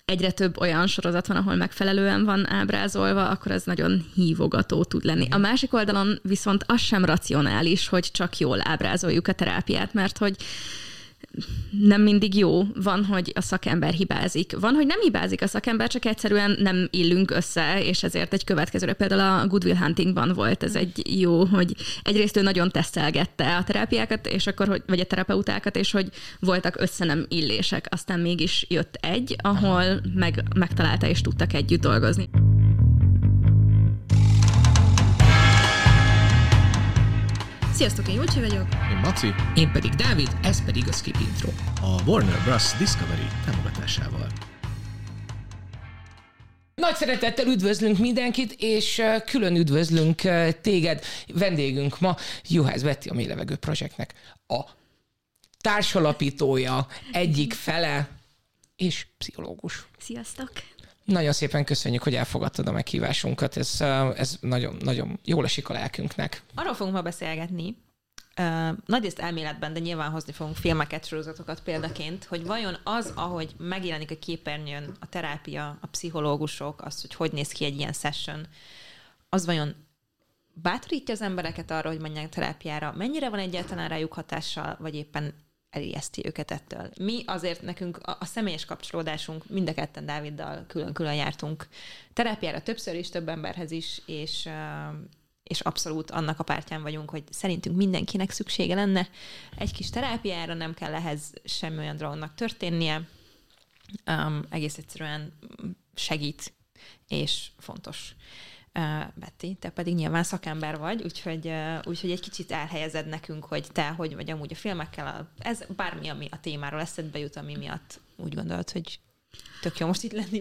egyre több olyan sorozat van, ahol megfelelően van ábrázolva, akkor ez nagyon hívogató tud lenni. A másik oldalon viszont az sem racionális, hogy csak jól ábrázoljuk a terápiát, mert hogy nem mindig jó. Van, hogy a szakember hibázik. Van, hogy nem hibázik a szakember, csak egyszerűen nem illünk össze, és ezért egy következőre. Például a Good Will Huntingban volt ez egy jó, hogy egyrészt ő nagyon tesztelgette a terápiákat, és akkor, vagy a terapeutákat, és hogy voltak össze nem illések. Aztán mégis jött egy, ahol megtalálta, és tudtak együtt dolgozni. Sziasztok, én Júlcsi vagyok. Én Maci. Én pedig Dávid, ez pedig a Skip Intro. A Warner Bros. Discovery támogatásával. Nagy szeretettel üdvözlünk mindenkit, és külön üdvözlünk téged. Vendégünk ma Juhász Betty, a Mély Levegő Projektnek a társalapítója, egyik fele és pszichológus. Sziasztok! Nagyon szépen köszönjük, hogy elfogadtad a meghívásunkat. Ez nagyon, nagyon jól esik a lelkünknek. Arról fogunk ma beszélgetni, nagyrészt elméletben, de nyilván hozni fogunk filmeket, sorozatokat példaként, hogy vajon az, ahogy megjelenik a képernyőn a terápia, a pszichológusok, az, hogy néz ki egy ilyen session, az vajon bátorítja az embereket arra, hogy menjenek terápiára, mennyire van egyáltalán rájuk hatással, vagy éppen elijeszti őket ettől. Mi azért nekünk a személyes kapcsolódásunk, mind a ketten Dáviddal külön-külön jártunk terápiára, többször is, több emberhez is, és abszolút annak a pártján vagyunk, hogy szerintünk mindenkinek szüksége lenne egy kis terápiára, nem kell ehhez semmi olyan dolognak történnie, egész egyszerűen segít, és fontos. Betty, te pedig nyilván szakember vagy, úgyhogy egy kicsit elhelyezed nekünk, hogy te hogy vagy amúgy a filmekkel, ez bármi, ami a témáról eszedbe jut, ami miatt úgy gondolod, hogy tök jó most itt lenni.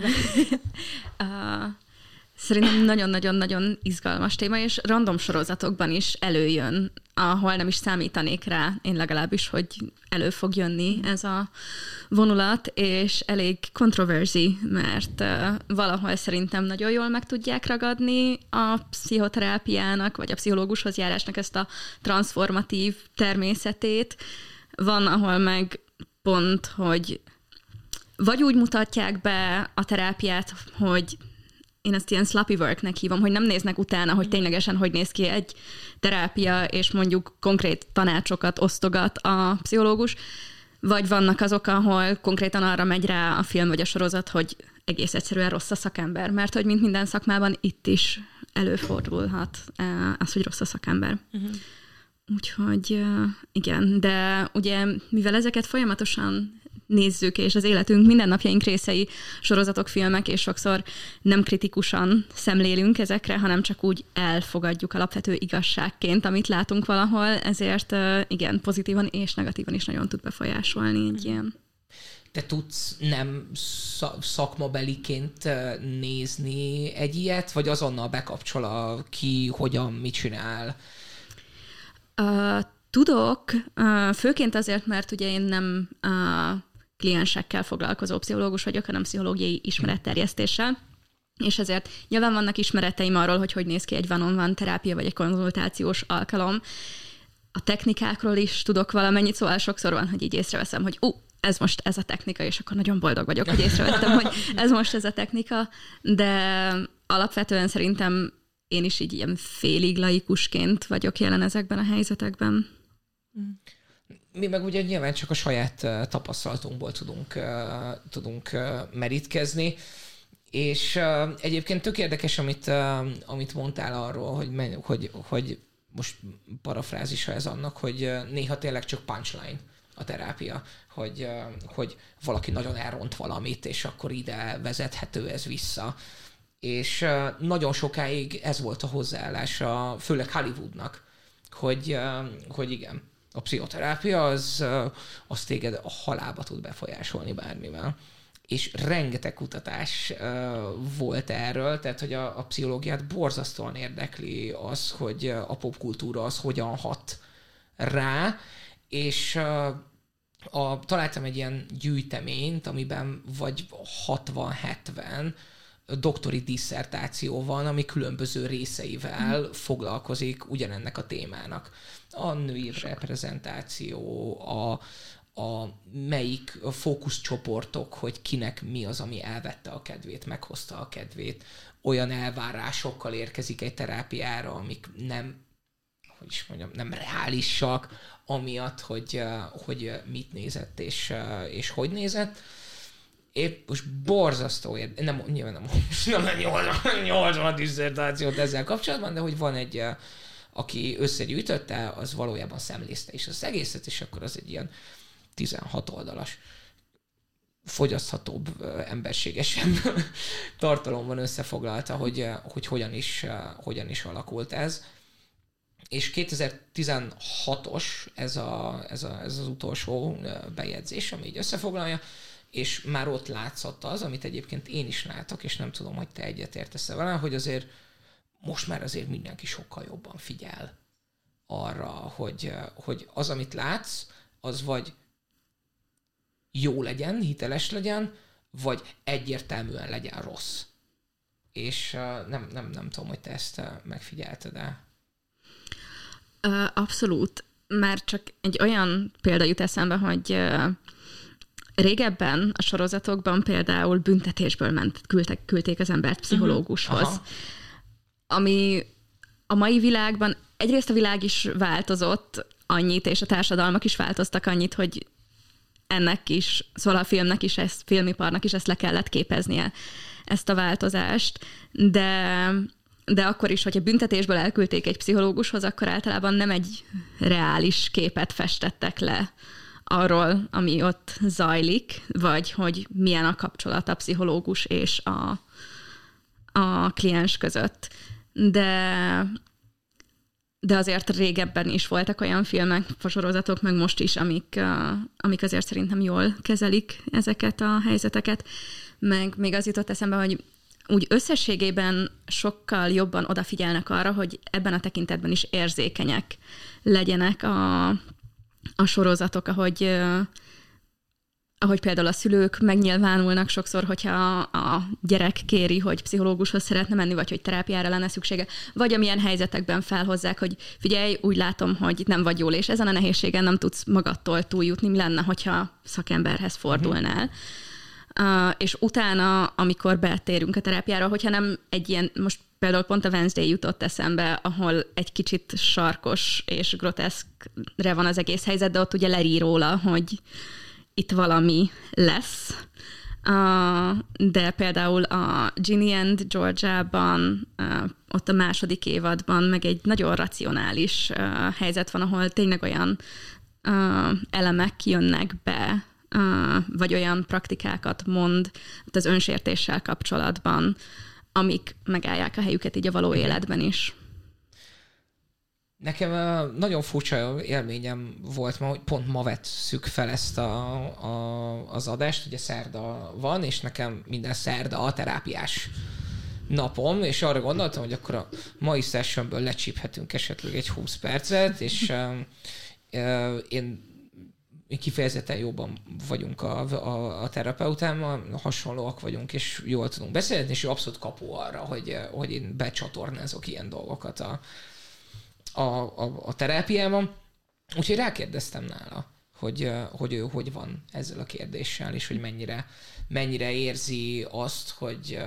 Szerintem nagyon-nagyon-nagyon izgalmas téma, és random sorozatokban is előjön, ahol nem is számítanék rá, én legalábbis, hogy elő fog jönni ez a vonulat, és elég kontroverzi, mert valahol szerintem nagyon jól meg tudják ragadni a pszichoterápiának, vagy a pszichológushoz járásnak ezt a transformatív természetét. Van, ahol meg pont, hogy vagy úgy mutatják be a terápiát, hogy én ezt ilyen sloppy worknek hívom, hogy nem néznek utána, hogy ténylegesen hogy néz ki egy terápia, és mondjuk konkrét tanácsokat osztogat a pszichológus, vagy vannak azok, ahol konkrétan arra megy rá a film vagy a sorozat, hogy egész egyszerűen rossz a szakember, mert hogy mint minden szakmában itt is előfordulhat az, hogy rossz a szakember. Úgyhogy igen, de ugye mivel ezeket folyamatosan nézzük, és az életünk mindennapjaink részei sorozatok, filmek, és sokszor nem kritikusan szemlélünk ezekre, hanem csak úgy elfogadjuk alapvető igazságként, amit látunk valahol, ezért igen, pozitívan és negatívan is nagyon tud befolyásolni egy ilyen. Te tudsz nem szakmabeliként nézni egy ilyet, vagy azonnal bekapcsol ki, hogyan, mit csinál? Tudok, főként azért, mert ugye én nem kliensekkel foglalkozó pszichológus vagyok, hanem pszichológiai ismeretterjesztéssel, és ezért nyilván vannak ismereteim arról, hogy néz ki egy one-on-one terápia, vagy egy konzultációs alkalom. A technikákról is tudok valamennyit, szóval sokszor van, hogy így észreveszem, hogy ez most ez a technika, és akkor nagyon boldog vagyok, hogy észrevettem, hogy ez most ez a technika, de alapvetően szerintem én is így ilyen félig laikusként vagyok jelen ezekben a helyzetekben. Mi meg ugye nyilván csak a saját tapasztalatunkból tudunk merítkezni, és egyébként tök érdekes, amit mondtál arról, hogy most parafrázisa ez annak, hogy néha tényleg csak punchline a terápia, hogy valaki nagyon elront valamit, és akkor ide vezethető ez vissza. És nagyon sokáig ez volt a hozzáállása, főleg Hollywoodnak, hogy igen, a pszichoterápia az téged a halálba tud befolyásolni bármivel. És rengeteg kutatás volt erről, tehát hogy a pszichológiát borzasztóan érdekli az, hogy a popkultúra az hogyan hat rá, és találtam egy ilyen gyűjteményt, amiben vagy 60-70 doktori disszertáció van, ami különböző részeivel foglalkozik ugyanennek a témának. A női reprezentáció, melyik fókuszcsoportok, hogy kinek mi az, ami elvette a kedvét, meghozta a kedvét. Olyan elvárásokkal érkezik egy terápiára, amik nem reálisak, amiatt, hogy mit nézett és hogy nézett. Épp most borzasztó nyilván nem 80 diszertációt ezzel kapcsolatban, de hogy van egy, aki összegyűjtötte, az valójában szemlézte is az egészet, és akkor az egy ilyen 16 oldalas fogyaszthatóbb, emberségesebb tartalomban összefoglalta, hogy hogyan is alakult ez. És 2016-os ez az utolsó bejegyzés, ami így összefoglalja, és már ott látszott az, amit egyébként én is látok, és nem tudom, hogy te egyetértesz vele, hogy azért most már azért mindenki sokkal jobban figyel arra, hogy az, amit látsz, az vagy jó legyen, hiteles legyen, vagy egyértelműen legyen rossz. És nem tudom, hogy te ezt megfigyelted-e. Abszolút. Már csak egy olyan példa jut eszembe, hogy régebben a sorozatokban például büntetésből küldték az embert pszichológushoz. Aha. Ami a mai világban egyrészt a világ is változott annyit, és a társadalmak is változtak annyit, hogy ennek is, szóval a filmiparnak is ezt le kellett képeznie, ezt a változást, de akkor is, hogyha büntetésből elküldték egy pszichológushoz, akkor általában nem egy reális képet festettek le arról, ami ott zajlik, vagy hogy milyen a kapcsolat a pszichológus és a kliens között. De azért régebben is voltak olyan filmek, sorozatok, meg most is, amik azért szerintem jól kezelik ezeket a helyzeteket. Meg még az jutott eszembe, hogy úgy összességében sokkal jobban odafigyelnek arra, hogy ebben a tekintetben is érzékenyek legyenek a sorozatok, ahogy például a szülők megnyilvánulnak sokszor, hogyha a gyerek kéri, hogy pszichológushoz szeretne menni, vagy hogy terápiára lenne szüksége, vagy amilyen helyzetekben felhozzák, hogy figyelj, úgy látom, hogy nem vagy jól, és ezen a nehézségen nem tudsz magadtól túljutni, mi lenne, hogyha szakemberhez fordulnál. És utána, amikor betérünk a terápiára, hogyha nem egy ilyen, most például pont a Wednesday jutott eszembe, ahol egy kicsit sarkos és groteszkre van az egész helyzet, de ott ugye leír róla, hogy itt valami lesz. De például a Ginny and Georgia-ban, ott a második évadban meg egy nagyon racionális helyzet van, ahol tényleg olyan elemek jönnek be, vagy olyan praktikákat mond az önsértéssel kapcsolatban, amik megállják a helyüket így a való életben is. Nekem nagyon furcsa élményem volt ma, hogy pont ma vettük fel ezt az adást, ugye szerda van, és nekem minden szerda a terápiás napom, és arra gondoltam, hogy akkor a mai sessionből lecsíphetünk esetleg egy 20 percet, és én kifejezetten jobban vagyunk a terapeutámmal, hasonlóak vagyunk, és jól tudunk beszélni, és ő abszolút kapu arra, hogy én becsatornázok ilyen dolgokat a terápiában. Úgyhogy rákérdeztem nála, hogy ő hogy van ezzel a kérdéssel, és hogy mennyire érzi azt, hogy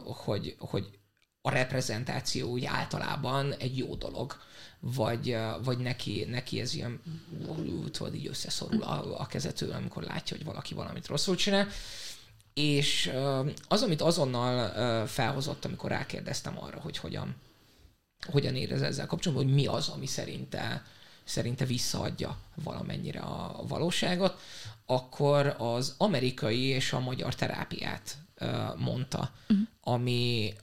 a reprezentáció úgy általában egy jó dolog, vagy neki ez ilyen, tudod, így összeszorul a kezetől, amikor látja, hogy valaki valamit rosszul csinál. És az, amit azonnal felhozott, amikor rákérdeztem arra, hogy hogyan érez ezzel kapcsolatban, hogy mi az, ami szerinte visszaadja valamennyire a valóságot, akkor az amerikai és a magyar terápiát mondta, ami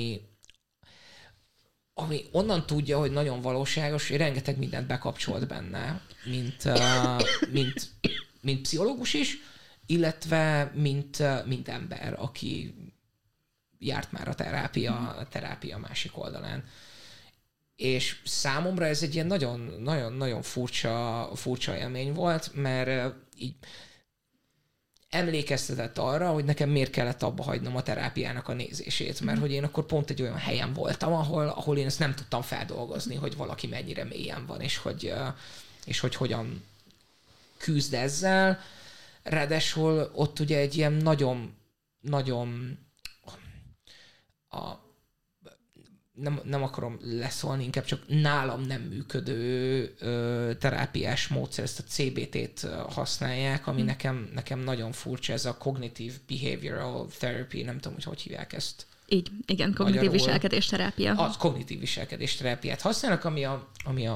onnan tudja, hogy nagyon valóságos, hogy rengeteg mindent bekapcsolt benne, mint pszichológus is, illetve mint ember, aki járt már a terápia másik oldalán. És számomra ez egy ilyen nagyon furcsa élmény volt, mert így emlékeztetett arra, hogy nekem miért kellett abba hagynom a terápiának a nézését, mert hogy én akkor pont egy olyan helyen voltam, ahol én ezt nem tudtam feldolgozni, hogy valaki mennyire mélyen van, és hogy hogyan küzd ezzel, ráadásul ott ugye egy ilyen nagyon nem akarom leszólni, inkább csak nálam nem működő terápiás módszer, ezt a CBT-t használják, ami nekem nagyon furcsa, ez a Cognitive Behavioral Therapy, nem tudom, hogy hívják ezt. Így, igen, kognitív viselkedésterápia. Az kognitív viselkedésterápiát használnak, ami a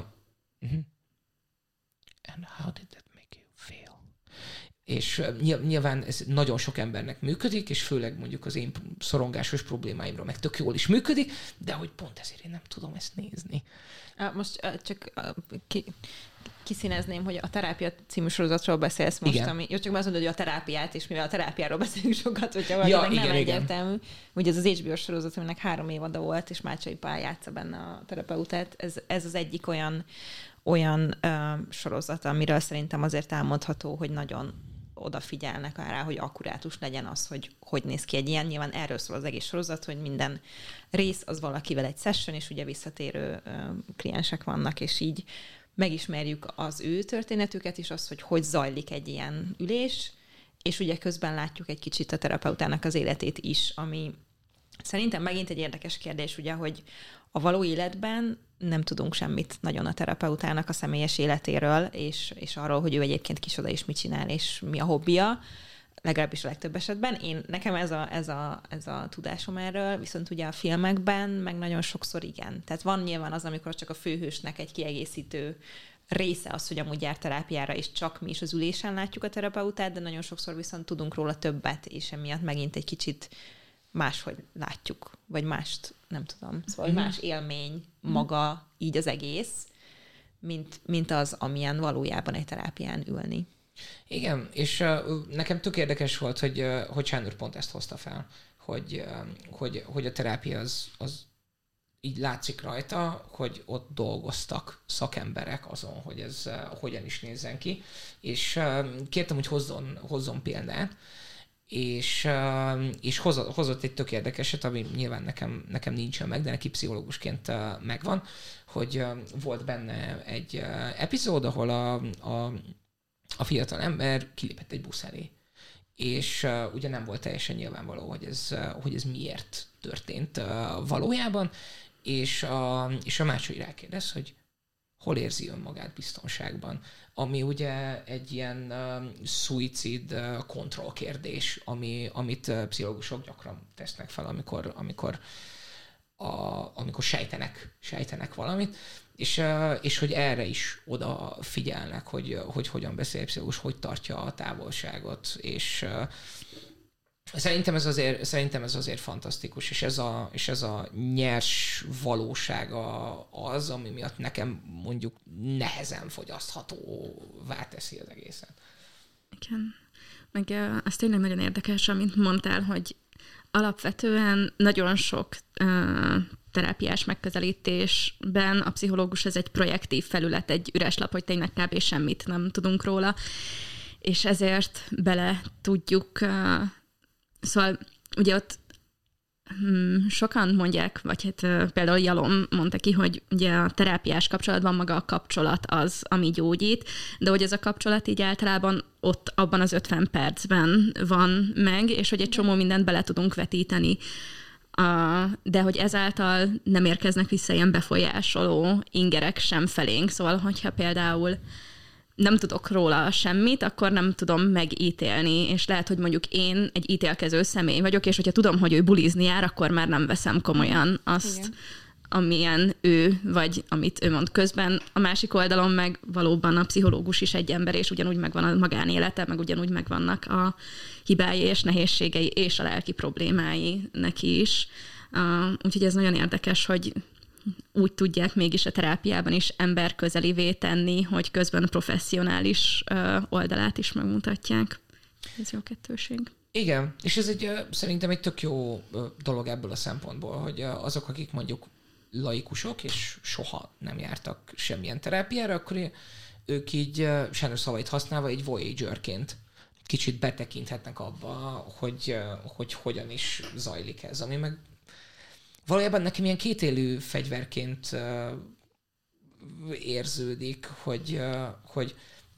And how did that make you feel? És nyilván ez nagyon sok embernek működik, és főleg mondjuk az én szorongásos problémáimra meg tök jól is működik, de hogy pont ezért én nem tudom ezt nézni. Most csak kiszínezném, hogy a Terápia című sorozatról beszélsz most, igen. ami... Jó, csak azt mondod, hogy a terápiát, és mivel a terápiáról beszélünk sokat, hogyha valakinek nem egyértelmű. Ugye ez az HBO sorozat, aminek 3 évada volt, és Mácsai Pál játsza benne a terapeutát. Ez az egyik olyan sorozat, amiről szerintem azért elmondható, hogy nagyon odafigyelnek rá, hogy akkurátus legyen az, hogy néz ki egy ilyen. Nyilván erről szól az egész sorozat, hogy minden rész az valakivel egy session, és ugye visszatérő kliensek vannak, és így megismerjük az ő történetüket, és az, hogy zajlik egy ilyen ülés, és ugye közben látjuk egy kicsit a terapeutának az életét is, ami szerintem megint egy érdekes kérdés, ugye, hogy a való életben nem tudunk semmit nagyon a terapeutának a személyes életéről, és arról, hogy ő egyébként kicsoda és mit csinál, és mi a hobbija, legalábbis a legtöbb esetben. Nekem ez a tudásom erről, viszont ugye a filmekben meg nagyon sokszor igen. Tehát van nyilván az, amikor csak a főhősnek egy kiegészítő része az, hogy amúgy jár terápiára, és csak mi is az ülésen látjuk a terapeutát, de nagyon sokszor viszont tudunk róla többet, és emiatt megint egy kicsit máshogy látjuk, vagy mást, nem tudom, szóval más élmény maga így az egész, mint az, amilyen valójában egy terápián ülni. Igen, és nekem tök érdekes volt, hogy Sándor pont ezt hozta fel, hogy a terápia az így látszik rajta, hogy ott dolgoztak szakemberek azon, hogy ez hogyan is nézzen ki, és kértem, hogy hozzon példát, és hozott egy tök érdekeset, ami nyilván nekem nincsen meg, de neki pszichológusként megvan, hogy volt benne egy epizód, ahol a fiatal ember kilépett egy busz elé. És ugye nem volt teljesen nyilvánvaló, hogy ez miért történt valójában, és a Mácsai rákérdez, hogy hol érzi önmagát biztonságban, ami ugye egy ilyen szuicid kontroll kérdés, amit pszichológusok gyakran tesznek fel, amikor sejtenek valamit, és hogy erre is odafigyelnek, hogy hogyan beszél pszichológus, hogy tartja a távolságot, és szerintem ez azért fantasztikus, és ez a nyers valósága az, ami miatt nekem mondjuk nehezen fogyaszthatóvá teszi az egészet. Igen. Meg az tényleg nagyon érdekes, amint mondtál, hogy alapvetően nagyon sok terápiás megközelítésben a pszichológus ez egy projektív felület, egy üres lap, hogy tényleg kb. Semmit nem tudunk róla, és ezért bele tudjuk. Szóval ugye ott sokan mondják, vagy hát például Jalom mondta ki, hogy ugye a terápiás kapcsolatban maga a kapcsolat az, ami gyógyít, de hogy ez a kapcsolat így általában ott abban az 50 percben van meg, és hogy egy csomó mindent bele tudunk vetíteni. De hogy ezáltal nem érkeznek vissza ilyen befolyásoló ingerek sem felénk. Szóval, hogyha például nem tudok róla semmit, akkor nem tudom megítélni, és lehet, hogy mondjuk én egy ítélkező személy vagyok, és hogyha tudom, hogy ő bulizni jár, akkor már nem veszem komolyan azt, igen, amilyen ő, vagy amit ő mond közben. A másik oldalon meg valóban a pszichológus is egy ember, és ugyanúgy megvan a magánélete, meg ugyanúgy megvannak a hibái és nehézségei, és a lelki problémái neki is. Úgyhogy ez nagyon érdekes, hogy úgy tudják mégis a terápiában is emberközelivé tenni, hogy közben a professzionális oldalát is megmutatják. Ez jó kettőség. Igen, és ez szerintem egy tök jó dolog ebből a szempontból, hogy azok, akik mondjuk laikusok, és soha nem jártak semmilyen terápiára, akkor ők így, Sándor szavait használva, egy voyagerként kicsit betekinthetnek abba, hogy hogyan is zajlik ez, ami meg valójában nekem ilyen kétélű fegyverként érződik, hogy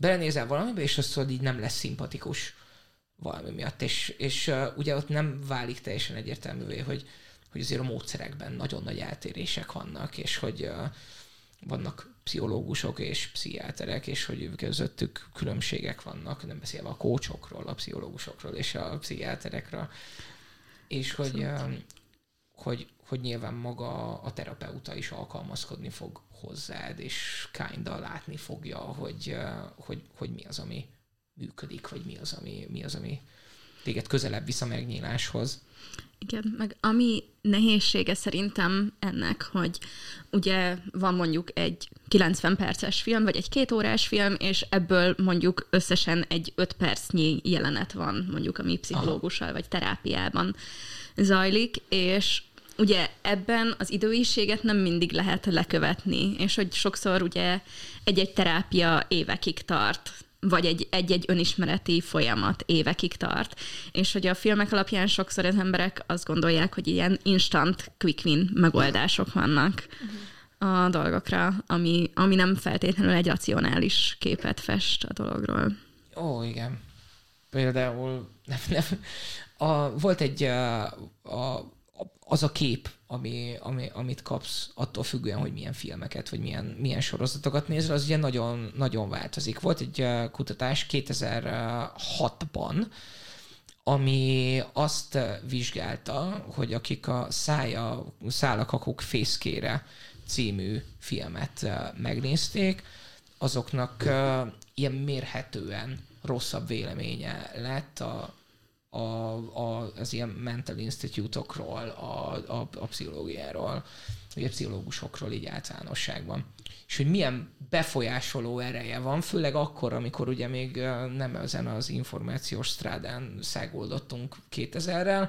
belenézel valamibe, és azt így nem lesz szimpatikus valami miatt, és ugye ott nem válik teljesen egyértelművé, hogy azért a módszerekben nagyon nagy eltérések vannak, és hogy vannak pszichológusok és pszichiáterek, és hogy közöttük különbségek vannak, nem beszélve a coachokról, a pszichológusokról és a pszichiáterekről, és hogy nyilván maga a terapeuta is alkalmazkodni fog hozzád, és kinda látni fogja, hogy mi az, ami működik, vagy mi az, ami téged közelebb visz a megnyíláshoz. Igen, meg ami nehézsége szerintem ennek, hogy ugye van mondjuk egy 90 perces film, vagy egy 2 órás film, és ebből mondjuk összesen egy 5 percnyi jelenet van, mondjuk ami pszichológussal, vagy terápiában zajlik, és ugye ebben az időiséget nem mindig lehet lekövetni, és hogy sokszor ugye egy-egy terápia évekig tart, vagy egy önismereti folyamat évekig tart. És hogy a filmek alapján sokszor az emberek azt gondolják, hogy ilyen instant quick win megoldások vannak a dolgokra, ami nem feltétlenül egy racionális képet fest a dologról. Ó, igen. Például volt egy az a kép, amit kapsz attól függően, hogy milyen filmeket, vagy milyen sorozatokat nézel, az ugye nagyon, nagyon változik. Volt egy kutatás 2006-ban, ami azt vizsgálta, hogy akik a Szálakakuk fészkére című filmet megnézték, azoknak ilyen mérhetően rosszabb véleménye lett az ilyen mental institute-okról, a pszichológiáról, vagy a pszichológusokról így általánosságban. És hogy milyen befolyásoló ereje van, főleg akkor, amikor ugye még nem ezen az információs strádán száguldottunk 2000-rel,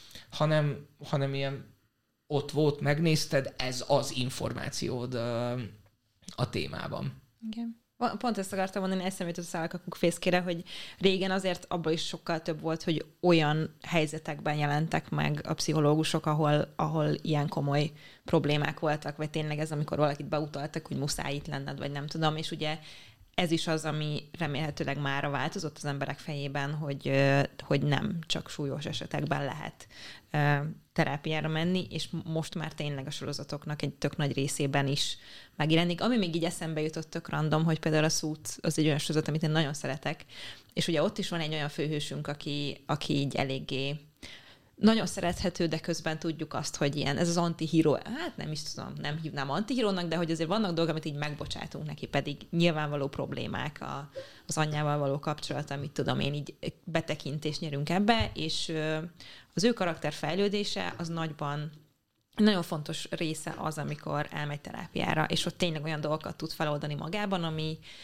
hanem ilyen ott volt, megnézted, ez az információd a témában. Igen. Pont ezt akartam mondani, eszembe jutott a Szálakakuk fészkére, hogy régen azért abban is sokkal több volt, hogy olyan helyzetekben jelentek meg a pszichológusok, ahol ilyen komoly problémák voltak, vagy tényleg ez, amikor valakit beutaltak, hogy muszáj itt lenned, vagy nem tudom, és ugye ez is az, ami remélhetőleg mára változott az emberek fejében, hogy nem csak súlyos esetekben lehet terápiára menni, és most már tényleg a sorozatoknak egy tök nagy részében is megjelenik. Ami még így eszembe jutott tök random, hogy például a Suits az egy olyan sorozat, amit én nagyon szeretek, és ugye ott is van egy olyan főhősünk, aki így eléggé nagyon szerethető, de közben tudjuk azt, hogy ilyen, ez az antihíró, hát nem is tudom, nem hívnám antihírónak, de hogy azért vannak dolgok, amit így megbocsátunk neki, pedig nyilvánvaló problémák az anyjával való kapcsolat, amit tudom én, így betekintést nyerünk ebbe, és az ő karakter fejlődése az nagyban nagyon fontos része az, amikor elmegy terápiára, és ott tényleg olyan dolgokat tud feloldani magában,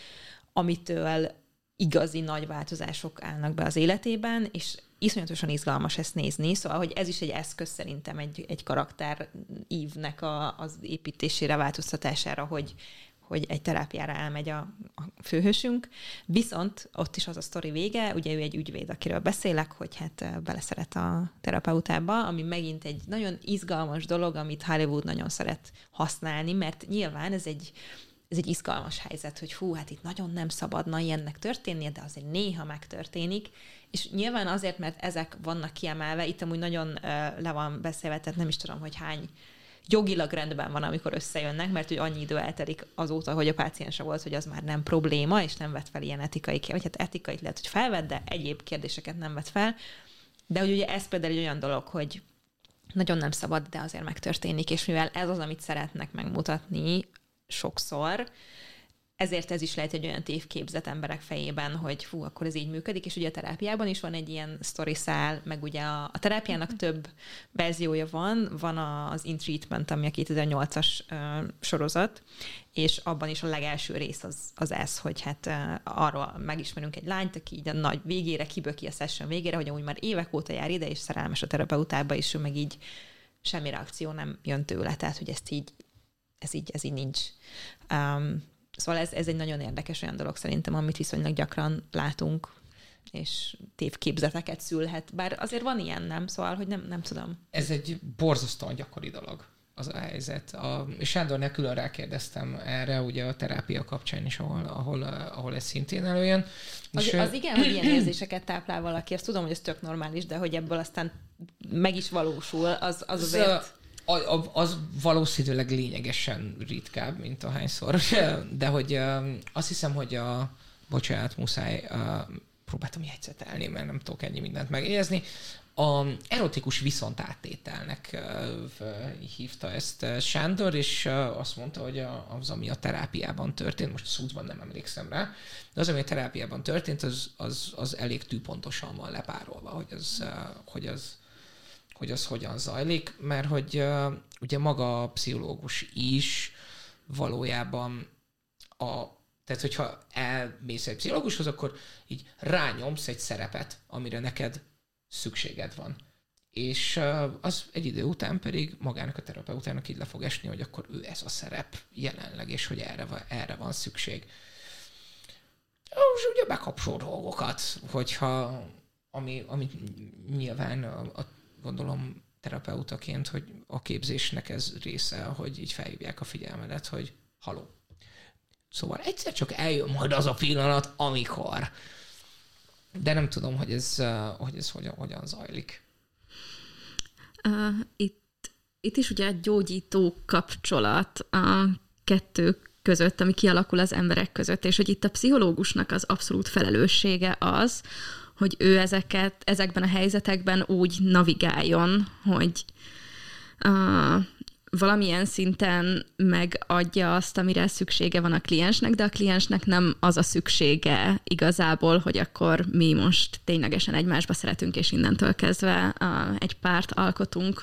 amitől igazi nagy változások állnak be az életében, és iszonyatosan izgalmas ezt nézni, szóval, hogy ez is egy eszköz szerintem egy karakter ívnek az építésére, változtatására, hogy egy terápiára elmegy a főhősünk. Viszont ott is az a sztori vége, ugye ő egy ügyvéd, akiről beszélek, hogy hát beleszeret a terapeutába, ami megint egy nagyon izgalmas dolog, amit Hollywood nagyon szeret használni, mert nyilván ez egy izgalmas helyzet, hogy hát itt nagyon nem szabadna ilyennek történnie, de azért néha megtörténik, és nyilván azért, mert ezek vannak kiemelve, itt amúgy nagyon le van beszélve, tehát nem is tudom, hogy hány jogilag rendben van, amikor összejönnek, mert hogy annyi idő eltelik azóta, hogy a páciense volt, hogy az már nem probléma, és nem vett fel ilyen etikai, vagy hát etikait lehet, hogy felvett, de egyéb kérdéseket nem vett fel. De hogy ugye ez például egy olyan dolog, hogy nagyon nem szabad, de azért megtörténik, és mivel ez az, amit szeretnek megmutatni sokszor, ezért ez is lehet egy olyan tévképzet emberek fejében, hogy akkor ez így működik, és ugye a terápiában is van egy ilyen sztori szál, meg ugye a terápiának több verziója van az In Treatment, ami a 2008-as sorozat, és abban is a legelső rész az ez, hogy hát arról megismerünk egy lányt, aki így a nagy végére kiböki a session végére, hogy amúgy már évek óta jár ide, és szerelmes a terapeutába, és ő meg így semmi reakció nem jön tőle, tehát hogy ez így nincs. Szóval ez egy nagyon érdekes olyan dolog szerintem, amit viszonylag gyakran látunk, és tévképzeteket szülhet. Bár azért van ilyen, nem? Szóval, hogy nem tudom. Ez egy borzasztóan gyakori dolog az a helyzet. Sándornál külön rákérdeztem erre, ugye a terápia kapcsán is, ahol ez szintén előjön. Az igen, hogy ilyen érzéseket táplál valaki, azt tudom, hogy ez tök normális, de hogy ebből aztán meg is valósul, az azért... Az valószínűleg lényegesen ritkább, mint ahányszor, de hogy azt hiszem, hogy bocsánat, muszáj, próbáltam jegyzetelni, mert nem tudok ennyi mindent megjegyezni. A erotikus viszontáttételnek hívta ezt Sándor, és azt mondta, hogy az, ami a terápiában történt, most Suitsban nem emlékszem rá, de az, ami a terápiában történt, az elég tűpontosan van lepárolva, hogy az hogyan zajlik, mert hogy ugye maga a pszichológus is valójában tehát, hogyha elmész egy pszichológushoz, akkor így rányomsz egy szerepet, amire neked szükséged van. És az egy idő után pedig magának a terapeutának így le fog esni, hogy akkor ő ez a szerep jelenleg, és hogy erre van szükség. És ugye bekapcsol dolgokat, hogyha ami nyilván gondolom terapeutaként, hogy a képzésnek ez része, hogy így felhívják a figyelmedet, hogy haló. Szóval egyszer csak eljön majd az a pillanat, amikor. De nem tudom, hogy ez hogyan zajlik. Itt is ugye egy gyógyító kapcsolat a kettő között, ami kialakul az emberek között, és hogy itt a pszichológusnak az abszolút felelőssége az, hogy ő ezekben a helyzetekben úgy navigáljon, hogy valamilyen szinten megadja azt, amire szüksége van a kliensnek, de a kliensnek nem az a szüksége igazából, hogy akkor mi most ténylegesen egymásba szeretünk, és innentől kezdve egy párt alkotunk.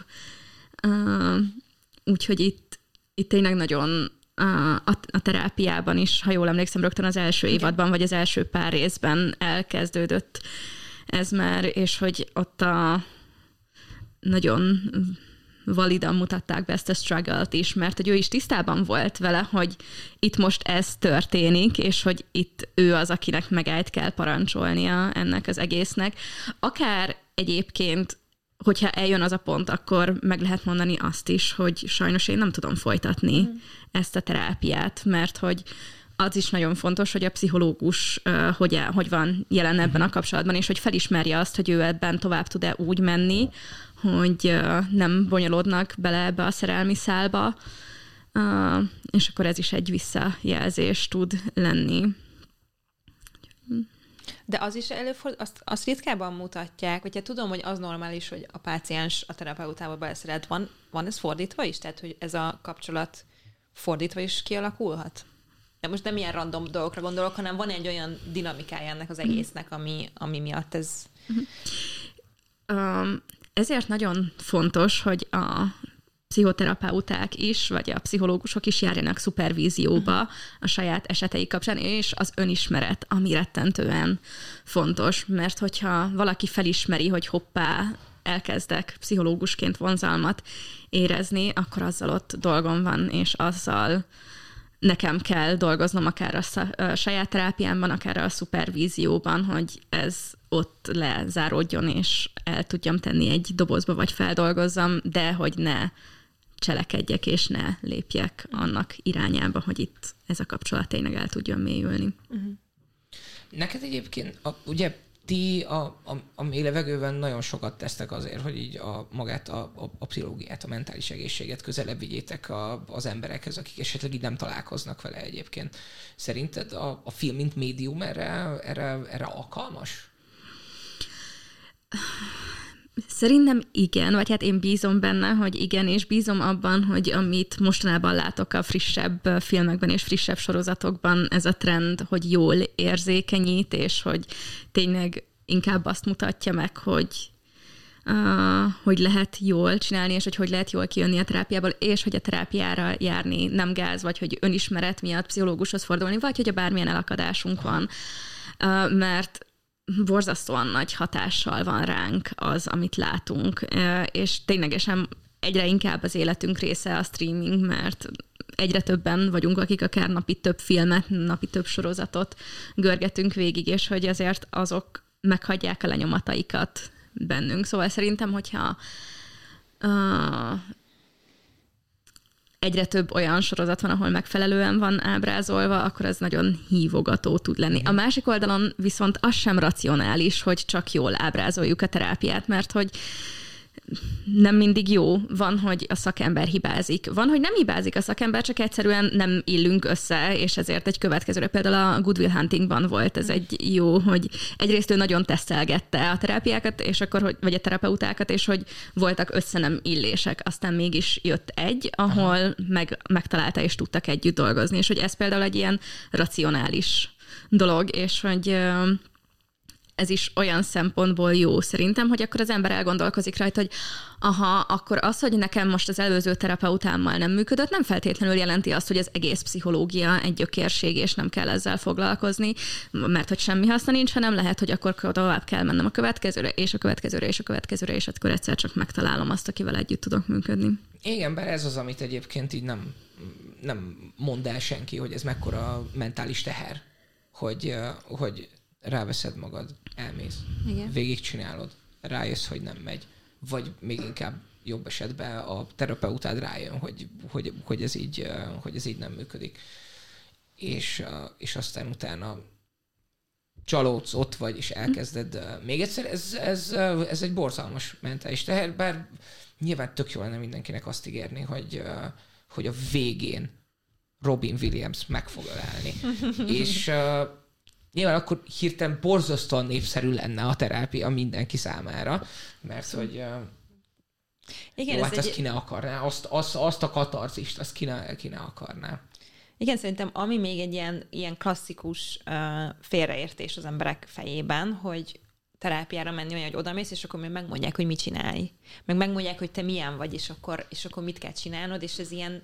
Úgyhogy itt tényleg nagyon a terápiában is, ha jól emlékszem, rögtön az első évadban, vagy az első pár részben elkezdődött ez már, és hogy ott nagyon validan mutatták be ezt a struggle-t is, mert hogy ő is tisztában volt vele, hogy itt most ez történik, és hogy itt ő az, akinek megállt kell parancsolnia ennek az egésznek. Akár egyébként, hogyha eljön az a pont, akkor meg lehet mondani azt is, hogy sajnos én nem tudom folytatni ezt a terápiát, mert hogy az is nagyon fontos, hogy a pszichológus hogy van jelen ebben a kapcsolatban, és hogy felismerje azt, hogy ő ebben tovább tud-e úgy menni, hogy nem bonyolódnak bele ebbe a szerelmi szálba, és akkor ez is egy visszajelzés tud lenni. De az is előfordul, azt ritkában mutatják, vagy tudom, hogy az normális, hogy a páciens a terapeutába beleszeret. Van ez fordítva is? Tehát, hogy ez a kapcsolat fordítva is kialakulhat? De most nem ilyen random dolgokra gondolok, hanem van egy olyan dinamikája ennek az egésznek, ami miatt ez... Ezért nagyon fontos, hogy a pszichoterapeuták is, vagy a pszichológusok is járjanak szupervízióba a saját eseteik kapcsán, és az önismeret, ami rettentően fontos, mert hogyha valaki felismeri, hogy hoppá, elkezdek pszichológusként vonzalmat érezni, akkor azzal ott dolgom van, és azzal nekem kell dolgoznom akár a saját terápiámban, akár a szupervízióban, hogy ez ott lezáródjon, és el tudjam tenni egy dobozba, vagy feldolgozzam, de hogy ne cselekedjek, és ne lépjek annak irányába, hogy itt ez a kapcsolat tényleg el tudjon mélyülni. Neked egyébként, ugye ti a mély levegőben nagyon sokat tesztek azért, hogy így magát a pszichológiát, a mentális egészséget közelebb vigyétek az emberekhez, akik esetleg így nem találkoznak vele egyébként. Szerinted a film, mint médium erre alkalmas? Szerintem igen, vagy hát én bízom benne, hogy igen, és bízom abban, hogy amit mostanában látok a frissebb filmekben és frissebb sorozatokban, ez a trend, hogy jól érzékenyít, és hogy tényleg inkább azt mutatja meg, hogy lehet jól csinálni, és hogy lehet jól kijönni a terápiából, és hogy a terápiára járni nem gáz, vagy hogy önismeret miatt pszichológushoz fordulni, vagy hogy bármilyen elakadásunk van. Mert borzasztóan nagy hatással van ránk az, amit látunk, és ténylegesen egyre inkább az életünk része a streaming, mert egyre többen vagyunk, akik akár napi több filmet, napi több sorozatot görgetünk végig, és hogy azért azok meghagyják a lenyomataikat bennünk. Szóval szerintem, hogyha egyre több olyan sorozat van, ahol megfelelően van ábrázolva, akkor ez nagyon hívogató tud lenni. A másik oldalon viszont az sem racionális, hogy csak jól ábrázoljuk a terápiát, mert hogy nem mindig jó. Van, hogy a szakember hibázik. Van, hogy nem hibázik a szakember, csak egyszerűen nem illünk össze, és ezért egy következőre. Például a Good Will Huntingban volt ez egy jó, hogy egyrészt ő nagyon tesztelgette a terápiákat, és akkor, vagy a terapeutákat, és hogy voltak nem illések. Aztán mégis jött egy, ahol megtalálta, és tudtak együtt dolgozni. És hogy ez például egy ilyen racionális dolog, és hogy ez is olyan szempontból jó szerintem, hogy akkor az ember elgondolkozik rajta, hogy akkor az, hogy nekem most az előző terapeutámmal nem működött, nem feltétlenül jelenti azt, hogy az egész pszichológia egy gyökérség, és nem kell ezzel foglalkozni, mert hogy semmi haszna nincs, hanem lehet, hogy akkor tovább kell mennem a következőre, és a következőre, és a következőre, és akkor egyszer csak megtalálom azt, akivel együtt tudok működni. Igen, bár ez az, amit egyébként így nem mond el senki, hogy ez mekkora mentális teher, hogy ráveszed magad, elmész, végigcsinálod, rájössz, hogy nem megy, vagy még inkább jobb esetben a terapeutád rájön, hogy ez így nem működik. És aztán utána csalódsz, ott vagy, és elkezded még egyszer. Ez egy borzalmas mentális teher, bár nyilván tök jó lenne mindenkinek azt ígérni, hogy a végén Robin Williams meg fog ölelni. És nyilván akkor hirtelen borzasztóan népszerű lenne a terápia mindenki számára, mert hogy igen, jó, hát azt ki ne akarná, azt a katarzist, azt ki ne akarná. Igen, szerintem ami még egy ilyen klasszikus félreértés az emberek fejében, hogy terápiára menni olyan, hogy odamész, és akkor még megmondják, hogy mit csinálj. Megmondják, hogy te milyen vagy, és akkor mit kell csinálnod, és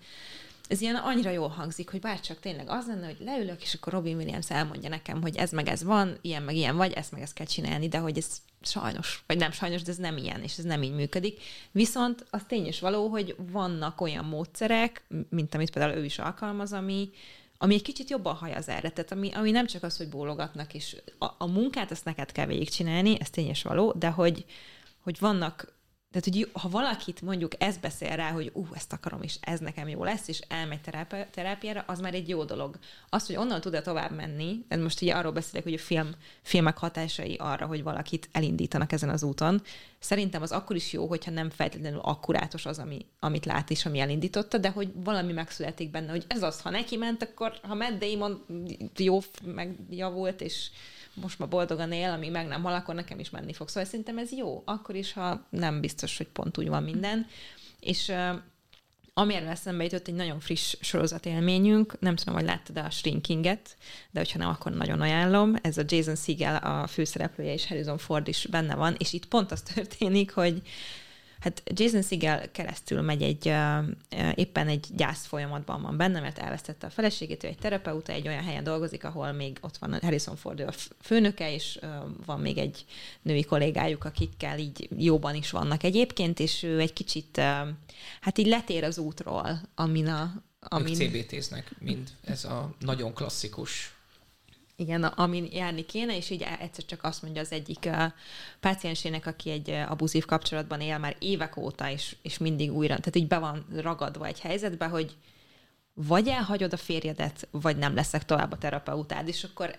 ez ilyen annyira jól hangzik, hogy bárcsak tényleg az lenne, hogy leülök, és akkor Robin Williams elmondja nekem, hogy ez meg ez van, ilyen meg ilyen vagy, ezt meg ezt kell csinálni, de hogy ez sajnos, vagy nem sajnos, de ez nem ilyen, és ez nem így működik. Viszont az tény is való, hogy vannak olyan módszerek, mint amit például ő is alkalmaz, ami egy kicsit jobban hajaz erre. Tehát ami nem csak az, hogy bólogatnak, és a munkát azt neked kell végigcsinálni, ez tény is való, de hogy vannak. Tehát, hogy ha valakit mondjuk ez beszél rá, hogy ezt akarom, és ez nekem jó lesz, és elmegy terápiára, az már egy jó dolog. Azt, hogy onnan tud-e tovább menni, most ugye arról beszélek, hogy a filmek hatásai arra, hogy valakit elindítanak ezen az úton, szerintem az akkor is jó, hogyha nem feltétlenül akkurátus az, amit lát és ami elindította, de hogy valami megszületik benne, hogy ez az, ha neki ment, akkor ha Matt Damon jó megjavult, és most már boldogan él, ami meg nem hal, akkor nekem is menni fog. Szóval szerintem ez jó, akkor is, ha nem biztos, hogy pont úgy van minden. És amiről eszembe jutott, egy nagyon friss sorozatélményünk, nem tudom, hogy láttad a Shrinkinget, de hogyha nem, akkor nagyon ajánlom. Ez a Jason Segel a főszereplője, és Harrison Ford is benne van, és itt pont az történik, hogy hát Jason Segel keresztül megy éppen egy gyász folyamatban van benne, mert elvesztette a feleségét, ő egy terapeuta, egy olyan helyen dolgozik, ahol még ott van Harrison Ford, ő a főnöke, és van még egy női kollégájuk, akikkel így jóban is vannak egyébként, és ő egy kicsit, hát így letér az útról, Ők CBT-znek, mind ez a nagyon klasszikus. Igen, amin járni kéne, és így egyszer csak azt mondja az egyik páciensének, aki egy abuzív kapcsolatban él már évek óta, és mindig újra, tehát így be van ragadva egy helyzetbe, hogy vagy elhagyod a férjedet, vagy nem leszek tovább a terapeutád, és akkor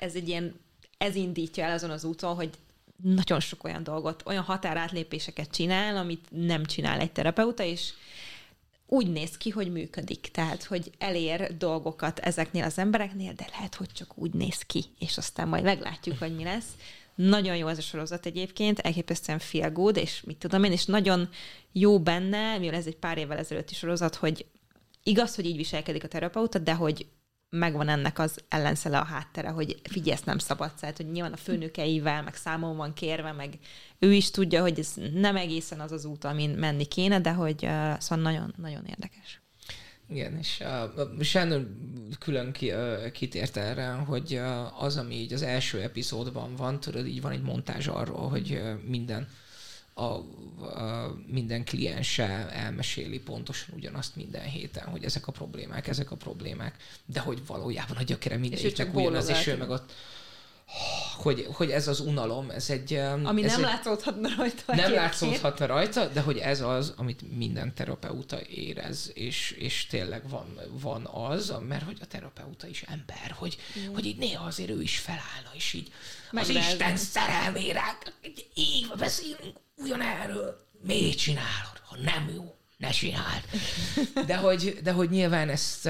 ez indítja el azon az úton, hogy nagyon sok olyan dolgot, olyan határátlépéseket csinál, amit nem csinál egy terapeuta, és úgy néz ki, hogy működik. Tehát, hogy elér dolgokat ezeknél az embereknél, de lehet, hogy csak úgy néz ki, és aztán majd meglátjuk, hogy mi lesz. Nagyon jó ez a sorozat egyébként, elképesztően feel good, és mit tudom én, és nagyon jó benne, mivel ez egy pár évvel ezelőtti sorozat, hogy igaz, hogy így viselkedik a terapeuta, de hogy megvan ennek az ellenszele a háttere, hogy figyelj, ezt nem szabad, szóval, hogy nyilván a főnökeivel, meg számon van kérve, meg ő is tudja, hogy ez nem egészen az az út, amin menni kéne, de hogy szóval nagyon, nagyon érdekes. Igen, és Shannon külön kitért erre, hogy az, ami így az első epizódban van, tudod, így van egy montázs arról, hogy minden kliense elmeséli pontosan ugyanazt minden héten, hogy ezek a problémák, de hogy valójában a gyökere mindegyiknek ugyanaz, és ő meg ott hogy ez az unalom, ez egy... Ami nem látszódhatna rajta. Nem látszódhatna rajta, de hogy ez az, amit minden terapeuta érez, és tényleg van az, mert hogy a terapeuta is ember, hogy így néha azért ő is felállna, és így az Isten szerelmére, így beszélünk ugyanerről, miért csinálod? Ha nem jó, ne csináld. De hogy nyilván ezt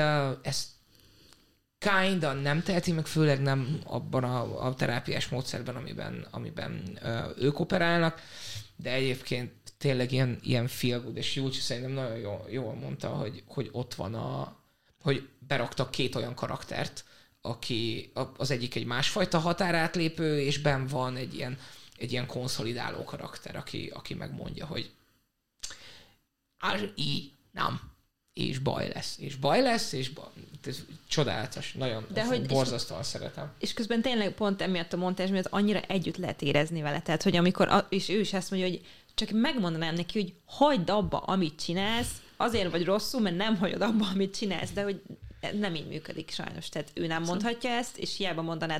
kinda nem teheti, meg főleg nem abban a terápiás módszerben, amiben ők operálnak, de egyébként tényleg ilyen feel good, és Julcsi szerintem nagyon jól mondta, hogy ott van hogy beraktak 2 olyan karaktert, aki az egyik egy másfajta határátlépő, és benn van egy ilyen konszolidáló karakter, aki megmondja, hogy nem, és baj lesz, ez csodálatos, nagyon borzasztóan szeretem. És közben tényleg pont emiatt a montázs miatt annyira együtt lehet érezni vele, tehát hogy amikor, és ő is ezt mondja, hogy csak megmondanám neki, hogy hagyd abba, amit csinálsz, azért vagy rosszul, mert nem hagyod abba, amit csinálsz, de hogy nem így működik sajnos, tehát ő nem mondhatja ezt, és hiába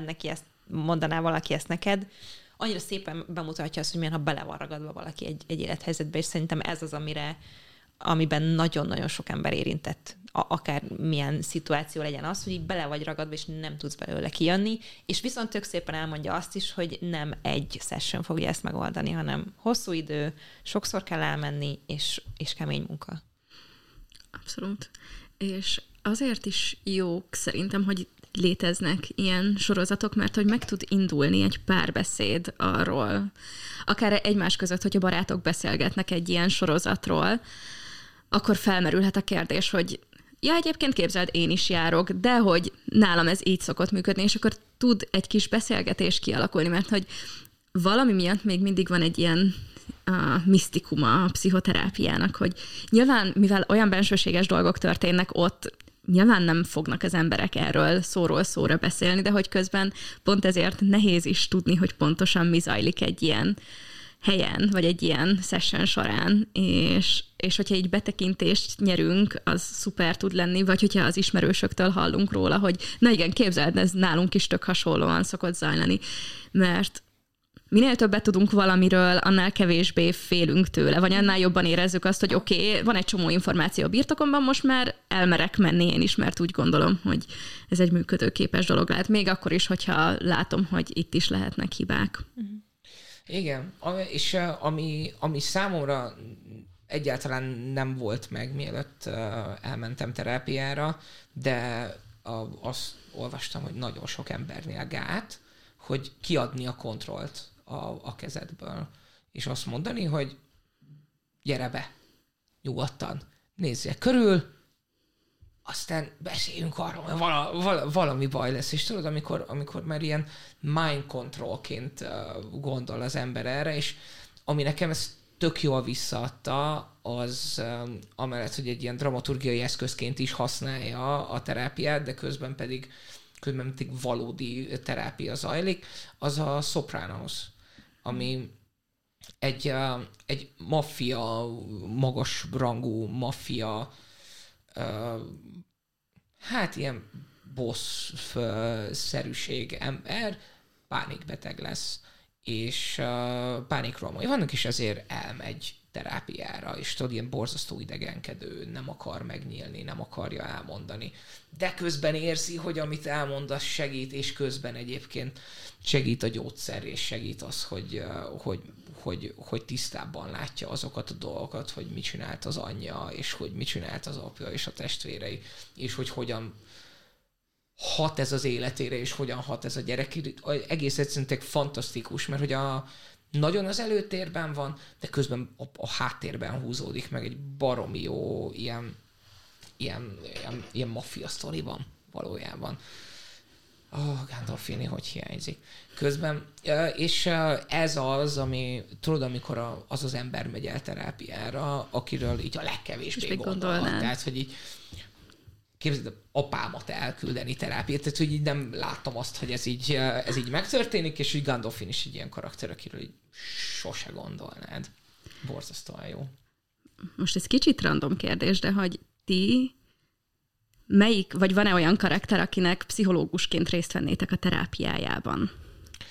mondaná valaki ezt neked, annyira szépen bemutatja azt, hogy milyen, ha bele van ragadva valaki egy élethelyzetbe, és szerintem ez az, amiben nagyon-nagyon sok ember érintett, akár milyen szituáció legyen az, hogy így bele vagy ragadva, és nem tudsz belőle kijönni, és viszont tök szépen elmondja azt is, hogy nem egy session fogja ezt megoldani, hanem hosszú idő, sokszor kell elmenni, és kemény munka. Abszolút. És azért is jók szerintem, hogy léteznek ilyen sorozatok, mert hogy meg tud indulni egy párbeszéd arról, akár egymás között, hogyha barátok beszélgetnek egy ilyen sorozatról, akkor felmerülhet a kérdés, hogy egyébként képzeld, én is járok, de hogy nálam ez így szokott működni, és akkor tud egy kis beszélgetés kialakulni, mert hogy valami miatt még mindig van egy ilyen misztikuma a pszichoterápiának, hogy nyilván, mivel olyan bensőséges dolgok történnek ott, nyilván nem fognak az emberek erről szóról szóra beszélni, de hogy közben pont ezért nehéz is tudni, hogy pontosan mi zajlik egy ilyen helyen, vagy egy ilyen session során, és hogyha így betekintést nyerünk, az szuper tud lenni, vagy hogyha az ismerősöktől hallunk róla, hogy na igen, képzeld, ez nálunk is tök hasonlóan szokott zajlani, mert minél többet tudunk valamiről, annál kevésbé félünk tőle, vagy annál jobban érezzük azt, hogy oké, van egy csomó információ a birtokomban, most már elmerek menni én is, mert úgy gondolom, hogy ez egy működőképes dolog lehet. Még akkor is, hogyha látom, hogy itt is lehetnek hibák. Igen, és ami számomra egyáltalán nem volt meg, mielőtt elmentem terápiára, de azt olvastam, hogy nagyon sok embernél gát, hogy kiadni a kontrollt a kezedből, és azt mondani, hogy gyere be, nyugodtan, nézzél körül, aztán beszéljünk arról, hogy valami baj lesz. És tudod, amikor már ilyen mind controlként gondol az ember erre, és ami nekem ezt tök jól visszaadta, az amellett, hogy egy ilyen dramaturgiai eszközként is használja a terápiát, de közben pedig valódi terápia zajlik, az a Sopranos, ami egy maffia, magas rangú maffia, hát ilyen boss-szerűség ember, pánikbeteg lesz, és pánikrohamai vannak, és ezért elmegy terápiára, és tudod, ilyen borzasztó idegenkedő, nem akar megnyílni, nem akarja elmondani. De közben érzi, hogy amit elmond, az segít, és közben egyébként segít a gyógyszer, és segít az, hogy tisztábban látja azokat a dolgokat, hogy mit csinált az anyja, és hogy mit csinált az apja és a testvérei, és hogy hogyan hat ez az életére, és hogyan hat ez a gyerek. Egész egyszerűen fantasztikus, mert hogy nagyon az előtérben van, de közben a háttérben húzódik meg egy baromi jó ilyen maffia sztori van valójában. Gandolfini, hogy hiányzik. Közben, és ez az, ami, tudod, amikor az ember megy el terápiára, akiről így a legkevésbé gondolhat. Tehát, hogy így képzeld, apámat elküldeni terápiát, tehát, hogy így nem láttam azt, hogy ez így megtörténik, és úgy Gandolfin is egy ilyen karakter, akiről így sose gondolnád. Borzasztóan jó. Most ez kicsit random kérdés, de hogy ti vagy van-e olyan karakter, akinek pszichológusként részt vennétek a terápiájában?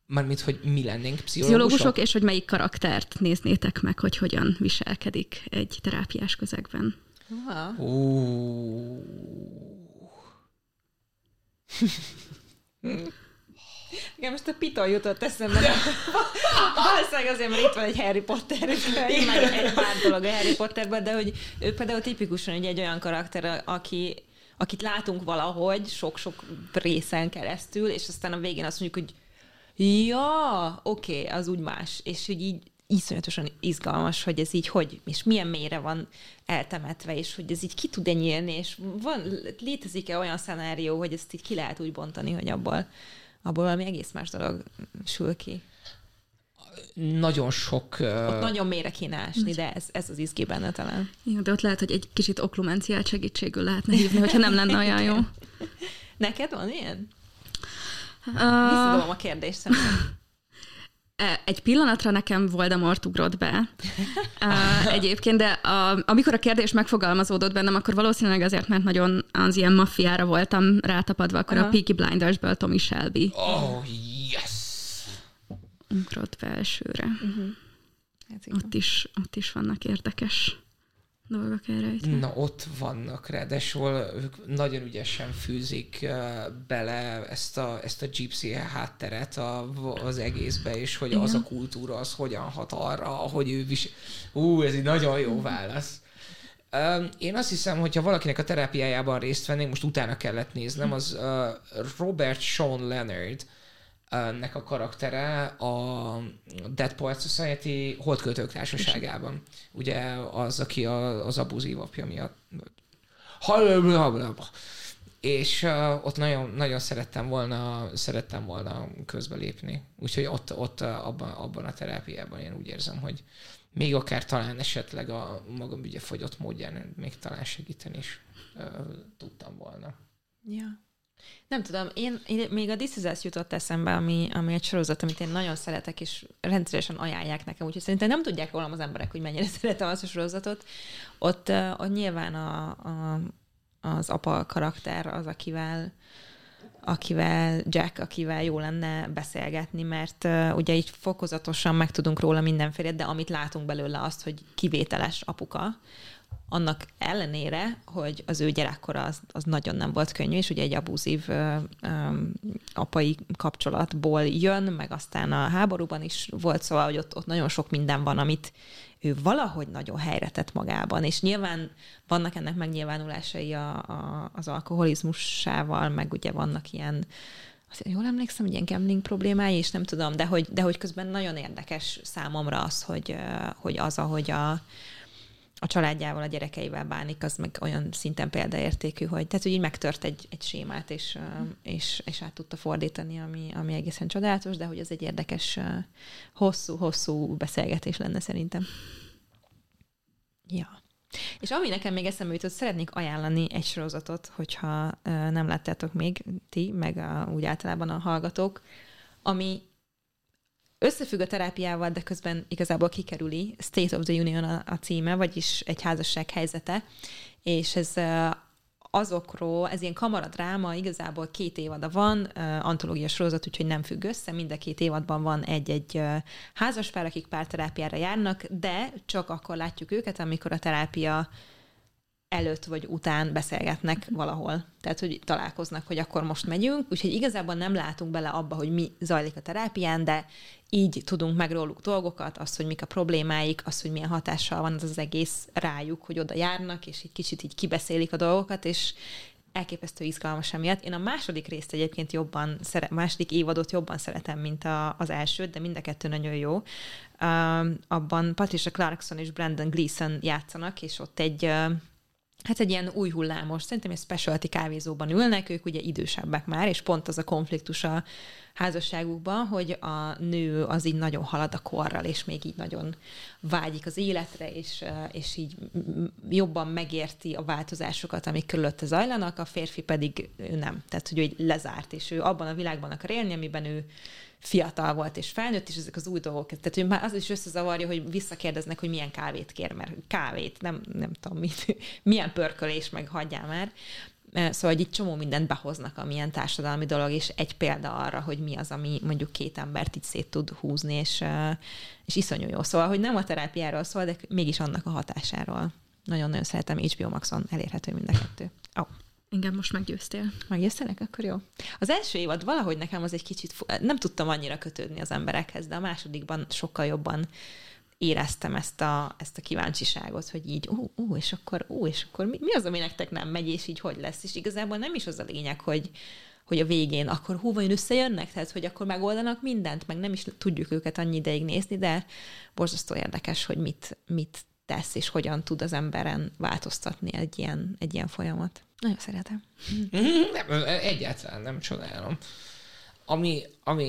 Mármint, hogy mi lennénk pszichológusok, és hogy melyik karaktert néznétek meg, hogy hogyan viselkedik egy terápiás közegben. Igen, most a Pitól jutott eszembe. Valószínűleg azért, mert itt van egy Harry Potter, és én meg egy pár dolog a Harry Potterben, de hogy ő például tipikusan egy olyan karakter, akit látunk valahogy sok-sok részen keresztül, és aztán a végén azt mondjuk, hogy ja, oké, az úgy más. És hogy így iszonyatosan izgalmas, hogy ez így hogy, és milyen mélyre van eltemetve, és hogy ez így ki tud nyílni, és létezik-e olyan szenárió, hogy ezt így ki lehet úgy bontani, hogy abból valami egész más dolog sül ki. Nagyon sok... Ott nagyon mélyre kéne ásni, de ez az izgi benne talán. Jó, de ott lehet, hogy egy kicsit oklumenciát segítségül lehetne hívni, hogyha nem lenne olyan jó. Neked van ilyen? Visszadom a kérdést szerintem. Egy pillanatra nekem Voldemort ugrott be egyébként, de amikor a kérdés megfogalmazódott bennem, akkor valószínűleg azért, mert nagyon az ilyen maffiára voltam rátapadva, akkor a Peaky Blindersből Tommy Shelby. Oh, yes! Ugrott be elsőre. Ott is vannak érdekes dolgok elrejtve. Na, ott vannak, ráadásul ők nagyon ügyesen fűzik bele ezt a gypsy hátteret az egészbe, és hogy az a kultúra, az hogyan hat arra, hogy ő ez egy nagyon jó válasz. Én azt hiszem, hogyha valakinek a terápiájában részt vennék, most utána kellett néznem, az Robert Sean Leonard nek a karaktere a Dead Poets Society Holdköltők Társaságában. Ugye az, aki az abuzív apja miatt. És ott nagyon, nagyon szerettem volna közbelépni. Úgyhogy ott abban a terápiában én úgy érzem, hogy még akár talán esetleg a magam ugye fogyott módján még talán segíteni is tudtam volna. Ja. Nem tudom, én még a This Is Us jutott eszembe, ami egy sorozat, amit én nagyon szeretek, és rendszeresen ajánlják nekem, úgyhogy szerintem nem tudják rólam az emberek, hogy mennyire szeretem azt a sorozatot. Ott nyilván az apa karakter az, akivel Jack, akivel jó lenne beszélgetni, mert ugye így fokozatosan megtudunk róla mindenféle, de amit látunk belőle azt, hogy kivételes apuka, annak ellenére, hogy az ő gyerekkora az nagyon nem volt könnyű, és ugye egy abúzív apai kapcsolatból jön, meg aztán a háborúban is volt, szóval, hogy ott nagyon sok minden van, amit ő valahogy nagyon helyre tett magában, és nyilván vannak ennek megnyilvánulásai az alkoholizmussával, meg ugye vannak ilyen, jól emlékszem, hogy ilyen gambling problémái, és nem tudom, de hogy közben nagyon érdekes számomra az, hogy az, ahogy a családjával, a gyerekeivel bánik, az meg olyan szinten példaértékű, hogy így megtört egy sémát, és át tudta fordítani, ami egészen csodálatos, de hogy ez egy érdekes, hosszú beszélgetés lenne szerintem. Ja. És ami nekem még eszembe jutott, szeretnék ajánlani egy sorozatot, hogyha nem láttátok még ti, meg úgy általában a hallgatók, ami összefügg a terápiával, de közben igazából kikerüli. State of the Union a címe, vagyis egy házasság helyzete, és ez azokról, ez ilyen kamaradráma, igazából 2 évada van, antológia sorozat, úgyhogy nem függ össze, mind a 2 évadban van egy házaspár, akik párterápiára járnak, de csak akkor látjuk őket, amikor a terápia előtt vagy után beszélgetnek valahol. Tehát, hogy találkoznak, hogy akkor most megyünk, úgyhogy igazából nem látunk bele abba, hogy mi zajlik a terápián, de így tudunk meg róluk dolgokat, azt, hogy mik a problémáik, azt, hogy milyen hatással van az egész rájuk, hogy oda járnak, és egy kicsit így kibeszélik a dolgokat, és elképesztő izgalmas emiatt. Én a második részt egyébként második évadot jobban szeretem, mint az elsőt, de mind a kettő nagyon jó. Abban Patricia Clarkson és Brendan Gleeson játszanak, és ott egy ilyen új hullámos, szerintem egy specialty kávézóban ülnek, ők ugye idősebbek már, és pont az a konfliktus a házasságukban, hogy a nő az így nagyon halad a korral, és még így nagyon vágyik az életre, és így jobban megérti a változásokat, amik körülötte zajlanak, a férfi pedig ő nem. Tehát, hogy ő lezárt, és ő abban a világban akar élni, amiben ő fiatal volt és felnőtt, és ezek az új dolgok. Tehát ő már az is összezavarja, hogy visszakérdeznek, hogy milyen kávét kér, mert kávét, nem tudom mit, milyen pörkölés, meg hagyjál már. Szóval hogy itt csomó mindent behoznak, amilyen társadalmi dolog, és egy példa arra, hogy mi az, ami mondjuk két embert így szét tud húzni, és iszonyú jó. Szóval, hogy nem a terápiáról szól, de mégis annak a hatásáról. Nagyon-nagyon szeretem, HBO Maxon elérhető mind a kettő. Engem most meggyőztél. Meggyőztelek? Akkor jó. Az első évad valahogy nekem az egy kicsit, nem tudtam annyira kötődni az emberekhez, de a másodikban sokkal jobban éreztem ezt a kíváncsiságot, hogy így, és akkor mi az, ami nektek nem megy, és így hogy lesz? És igazából nem is az a lényeg, hogy a végén akkor vajon összejönnek, tehát hogy akkor megoldanak mindent, meg nem is tudjuk őket annyi ideig nézni, de borzasztó érdekes, hogy mit tesz, és hogyan tud az emberen változtatni egy ilyen folyamat. Nagyon szeretem. Nem, egyáltalán nem csodálom. Ami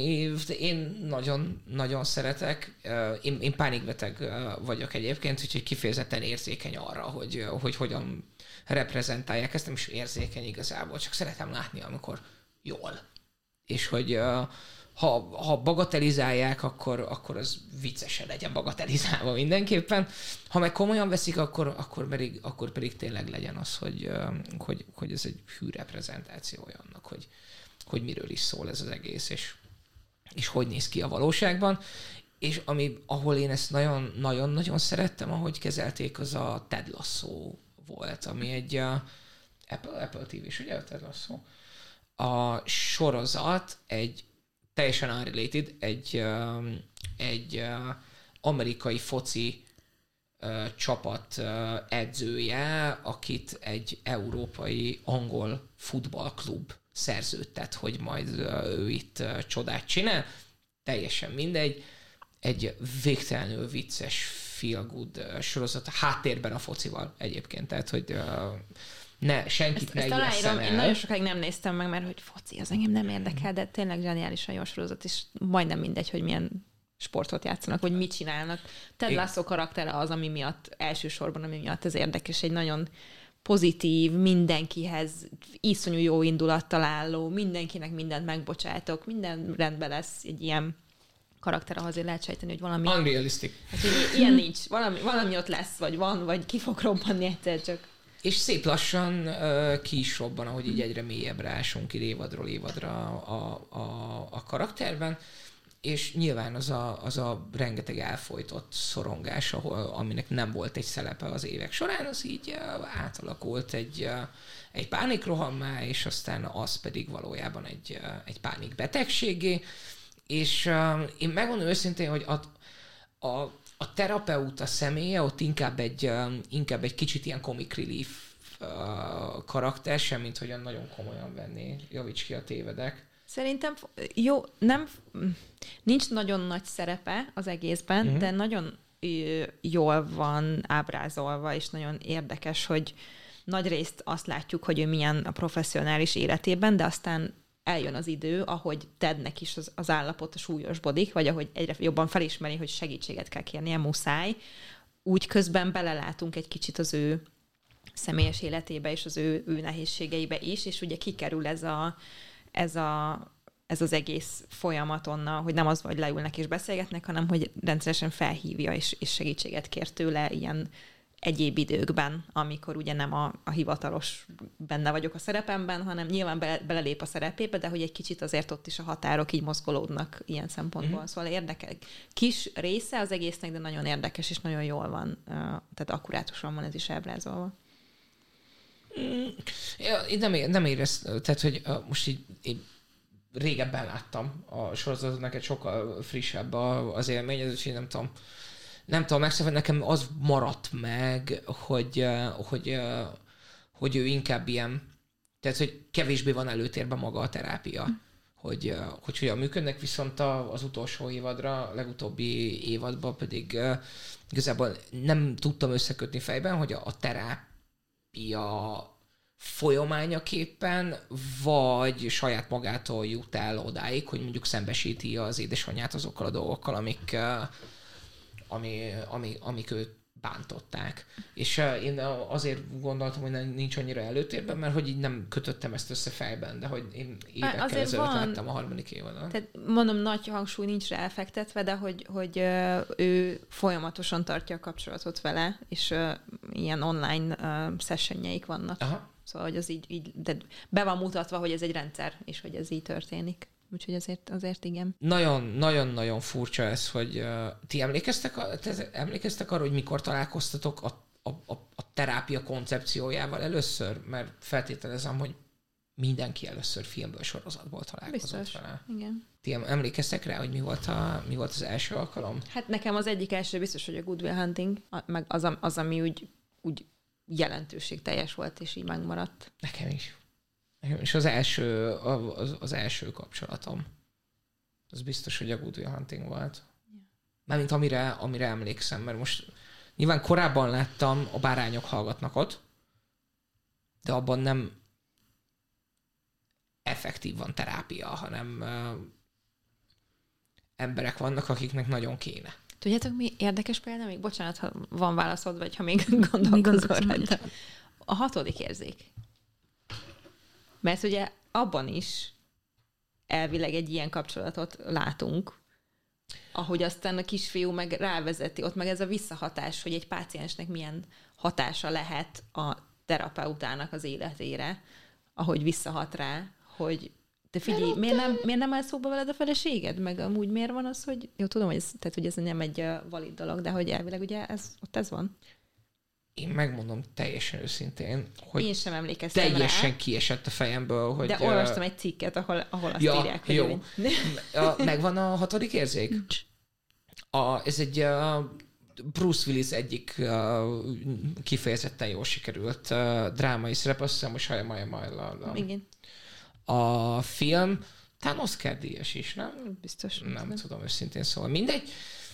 én nagyon szeretek, én pánikbeteg vagyok egyébként, úgyhogy kifejezetten érzékeny arra, hogy hogyan reprezentálják ezt, nem is érzékeny igazából, csak szeretem látni, amikor jól. És hogy ha bagatelizálják, akkor az viccesen legyen bagatelizálva mindenképpen. Ha meg komolyan veszik, akkor pedig tényleg legyen az, hogy ez egy hű reprezentációja annak, hogy miről is szól ez az egész, és hogy néz ki a valóságban. És ahol én ezt nagyon-nagyon szerettem, ahogy kezelték, az a Ted Lasso volt, ami egy Apple TV-s, ugye a Ted Lasso? A sorozat egy teljesen unrelated, egy amerikai foci csapat edzője, akit egy európai angol futballklub szerződtet, hogy majd ő itt csodát csinál. Teljesen mindegy. Egy végtelenül vicces, feel good sorozat, háttérben a focival egyébként, tehát hogy senkit ne ijesszen el. Én nagyon sokáig nem néztem meg, mert hogy foci, az engem nem érdekel, de tényleg zseniálisan jó sorozat, és majdnem mindegy, hogy milyen sportot játszanak, vagy mit csinálnak. Ted Lasso karaktere az, ami miatt ez érdekes, egy nagyon pozitív, mindenkihez iszonyú jó indulattal álló, mindenkinek mindent megbocsátok, minden rendben lesz, egy ilyen karakter, azért lehet sejteni, hogy valami... Unrealistic. Hát, ilyen nincs. Valami ott lesz, vagy van, vagy ki fog robbanni egyszer csak. És szép lassan ki is robban, ahogy így egyre mélyebbre ásunk ki évadról évadra a karakterben, és nyilván az a rengeteg elfojtott szorongás, aminek nem volt egy szerepe az évek során, az így átalakult egy pánikrohammá, és aztán az pedig valójában egy pánikbetegségé. És én megmondom őszintén, hogy a terapeuta személye ott inkább egy kicsit ilyen comic relief karakter, semmint hogyan nagyon komolyan venni. Javíts ki, a tévedek. Szerintem nincs nagyon nagy szerepe az egészben, de nagyon jól van ábrázolva, és nagyon érdekes, hogy nagy részt azt látjuk, hogy ő milyen a professzionális életében, de aztán eljön az idő, ahogy Tednek is az állapota súlyosbodik, vagy ahogy egyre jobban felismeri, hogy segítséget kell kérnie, muszáj, úgy közben belelátunk egy kicsit az ő személyes életébe és az ő nehézségeibe is, és ugye kikerül ez az egész folyamat onnan, hogy nem az, hogy leülnek és beszélgetnek, hanem hogy rendszeresen felhívja és segítséget kér tőle ilyen egyéb időkben, amikor ugye nem a hivatalos benne vagyok a szerepemben, hanem nyilván belelép a szerepébe, de hogy egy kicsit azért ott is a határok így mozgolódnak ilyen szempontból. Szóval érdekel. Kis része az egésznek, de nagyon érdekes, és nagyon jól van, tehát akkurátusan van ez is ábrázolva. Én nem éreztem, tehát hogy most így régebben láttam a sorozatot, neked sokkal frissebb az élmény, ez is nem tudom megszervezni, nekem az maradt meg, hogy ő inkább ilyen, tehát hogy kevésbé van előtérben maga a terápia, hogy hogyan működnek, viszont az utolsó évadra, legutóbbi évadban pedig igazából nem tudtam összekötni fejben, hogy a terápia folyamányaképpen, vagy saját magától jut el odáig, hogy mondjuk szembesíti az édesanyját azokkal a dolgokkal, amik őt bántották. És én azért gondoltam, hogy nincs annyira előtérben, mert hogy így nem kötöttem ezt össze fejben, de hogy én évekkel ezelőtt láttam a harmadik évadon. Tehát mondom, nagy hangsúly nincs rá elfektetve, de hogy ő folyamatosan tartja a kapcsolatot vele, és ilyen online sessionjeik vannak. Aha. Szóval, hogy az így de be van mutatva, hogy ez egy rendszer, és hogy ez így történik. Úgyhogy azért igen. Nagyon-nagyon furcsa ez, hogy ti emlékeztek arra, hogy mikor találkoztatok a terápia koncepciójával először? Mert feltételezem, hogy mindenki először filmből, sorozatból találkozott biztos. vele. Igen. Ti emlékeztek rá, hogy mi volt az első alkalom? Hát nekem az egyik első biztos, hogy a Good Will Hunting, meg az ami úgy jelentőségteljes volt, és így megmaradt. Nekem is. És az első kapcsolatom. Az biztos, hogy a Good Will Hunting volt. Mármint amire emlékszem, mert most nyilván korábban láttam a Bárányok hallgatnak ott, de abban nem effektív van terápia, hanem emberek vannak, akiknek nagyon kéne. Tudjátok, mi érdekes példa? Még bocsánat, ha van válaszod, vagy ha még gondolkozol rajta. A 6. érzék. Mert ugye abban is elvileg egy ilyen kapcsolatot látunk, ahogy aztán a kisfiú meg rávezeti, ott meg ez a visszahatás, hogy egy páciensnek milyen hatása lehet a terapeutának az életére, ahogy visszahat rá, hogy te figyelj, miért nem áll szóba veled a feleséged? Meg amúgy miért van az, hogy... Jó, tudom, hogy ez nem egy valid dolog, de hogy elvileg ugye ez van. Én megmondom teljesen őszintén, hogy én sem emlékeztem teljesen rá, kiesett a fejemből, hogy... De olvastam egy cikket, ahol azt írják, hogy... Jó. Megvan a 6. érzék? Ez egy Bruce Willis egyik kifejezetten jól sikerült drámai szerep, azt hiszem, hogy Sajamajamajla. Igen. A film talán Oscar-díjas is, nem? Biztos. Nem tudom őszintén, szóval mindegy.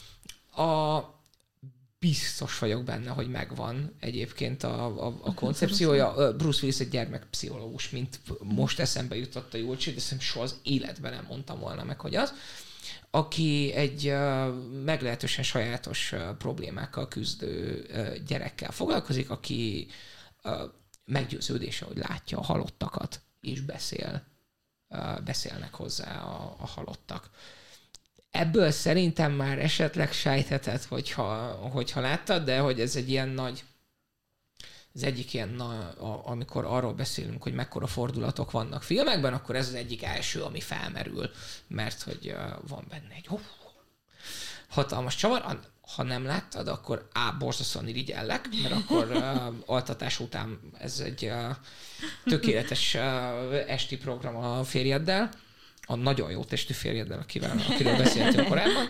Biztos vagyok benne, hogy megvan egyébként a koncepciója. Bruce Willis egy gyermekpszichológus, mint most eszembe jutott a Júlcsi, de szerintem soha az életben nem mondtam volna meg, hogy az, aki egy meglehetősen sajátos problémákkal küzdő gyerekkel foglalkozik, aki meggyőződése, hogy látja a halottakat, és beszélnek hozzá a halottak. Ebből szerintem már esetleg sejtheted, hogyha láttad, de hogy ez egy ilyen nagy, az egyik ilyen, amikor arról beszélünk, hogy mekkora fordulatok vannak filmekben, akkor ez az egyik első, ami felmerül, mert hogy van benne egy hatalmas csavar. Ha nem láttad, akkor borzasztóan irigyellek, mert akkor altatás után ez egy tökéletes esti program a férjeddel, a nagyon jó testű férjeddel, akiről beszéltünk korábban.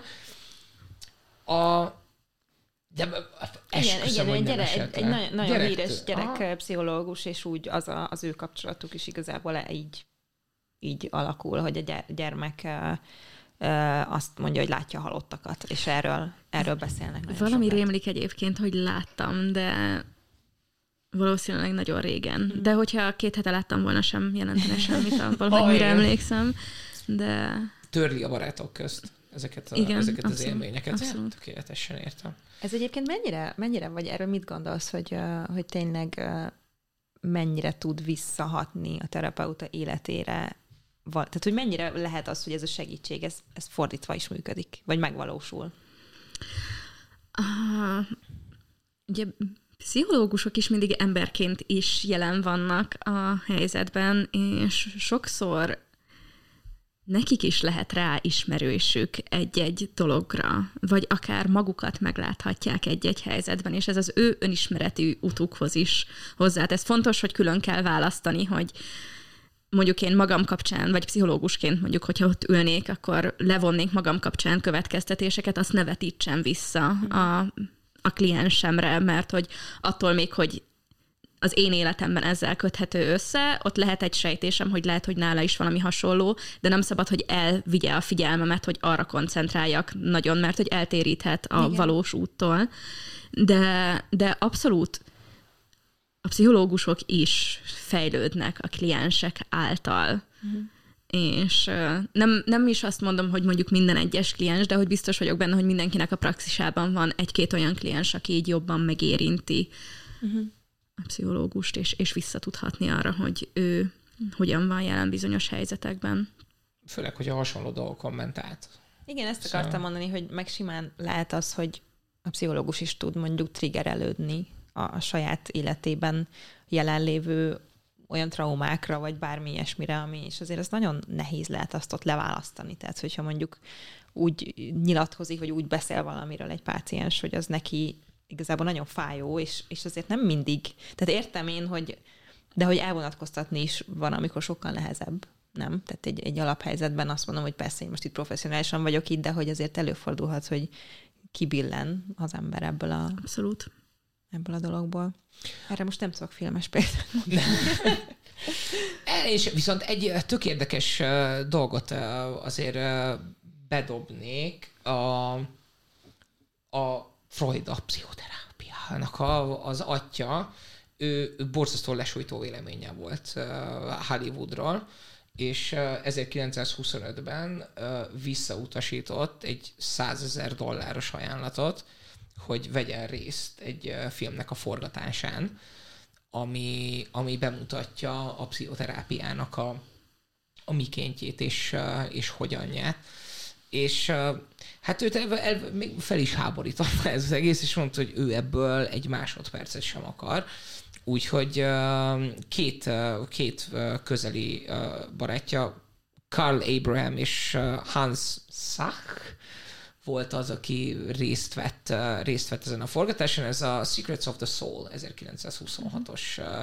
De esküszöm, hogy nem esett egy nagyon híres gyerekpszichológus, és úgy az ő kapcsolatuk is igazából így alakul, hogy a gyermek azt mondja, hogy látja a halottakat, és erről beszélnek. Valami rémlik egyébként, hogy láttam, de valószínűleg nagyon régen. De hogyha 2 hete láttam volna, sem jelentene semmit abból, hogy mire emlékszem. De... Törli a barátok közt ezeket az élményeket. Abszolút. Tökéletesen értem. Ez egyébként mennyire, vagy erről mit gondolsz, hogy tényleg mennyire tud visszahatni a terapeuta életére? Tehát, hogy mennyire lehet az, hogy ez a segítség, ez fordítva is működik, vagy megvalósul? Ugye pszichológusok is mindig emberként is jelen vannak a helyzetben, és sokszor nekik is lehet rá ismerősük egy-egy dologra, vagy akár magukat megláthatják egy-egy helyzetben, és ez az ő önismeretű utukhoz is hozzátesz. Fontos, hogy külön kell választani, hogy mondjuk én magam kapcsán, vagy pszichológusként mondjuk, hogyha ott ülnék, akkor levonnék magam kapcsán következtetéseket, azt ne vetítsem vissza a kliensemre, mert hogy attól még, hogy az én életemben ezzel köthető össze, ott lehet egy sejtésem, hogy lehet, hogy nála is valami hasonló, de nem szabad, hogy elvigye a figyelmemet, hogy arra koncentráljak nagyon, mert hogy eltéríthet a valós úttól. De abszolút a pszichológusok is fejlődnek a kliensek által. És nem is azt mondom, hogy mondjuk minden egyes kliens, de hogy biztos vagyok benne, hogy mindenkinek a praxisában van 1-2 olyan kliens, aki így jobban megérinti a pszichológust, és vissza tudhatni arra, hogy ő hogyan van jelen bizonyos helyzetekben. Főleg, hogy a hasonló dolgokon ment át. Igen, ezt akartam mondani, hogy meg simán lehet az, hogy a pszichológus is tud mondjuk triggerelődni a saját életében jelenlévő olyan traumákra, vagy bármi ilyesmire, ami, és azért ez nagyon nehéz lehet azt ott leválasztani. Tehát, hogyha mondjuk úgy nyilatkozik, vagy úgy beszél valamiről egy páciens, hogy az neki igazából nagyon fájó, és azért nem mindig, tehát értem én, de hogy elvonatkoztatni is van, amikor sokkal nehezebb, nem? Tehát egy alaphelyzetben azt mondom, hogy persze én most itt professzionálisan vagyok itt, de hogy azért előfordulhat, hogy kibillen az ember Abszolút. Ebből a dologból. Erre most nem tudok filmes példát. És viszont egy tök érdekes dolgot azért bedobnék a Freud a pszichoterápiának az atya, ő borzasztó lesújtó véleménye volt Hollywoodról, és 1925-ben visszautasított egy $100,000 ajánlatot, hogy vegyen részt egy filmnek a forgatásán, ami bemutatja a pszichoterápiának a mikéntjét és hogyanját. És hát őt még fel is háborította ez az egész, és mondta, hogy ő ebből egy másodpercet sem akar. Úgyhogy két közeli barátja, Carl Abraham és Hans Sach volt az, aki részt vett ezen a forgatáson. Ez a Secrets of the Soul 1926-os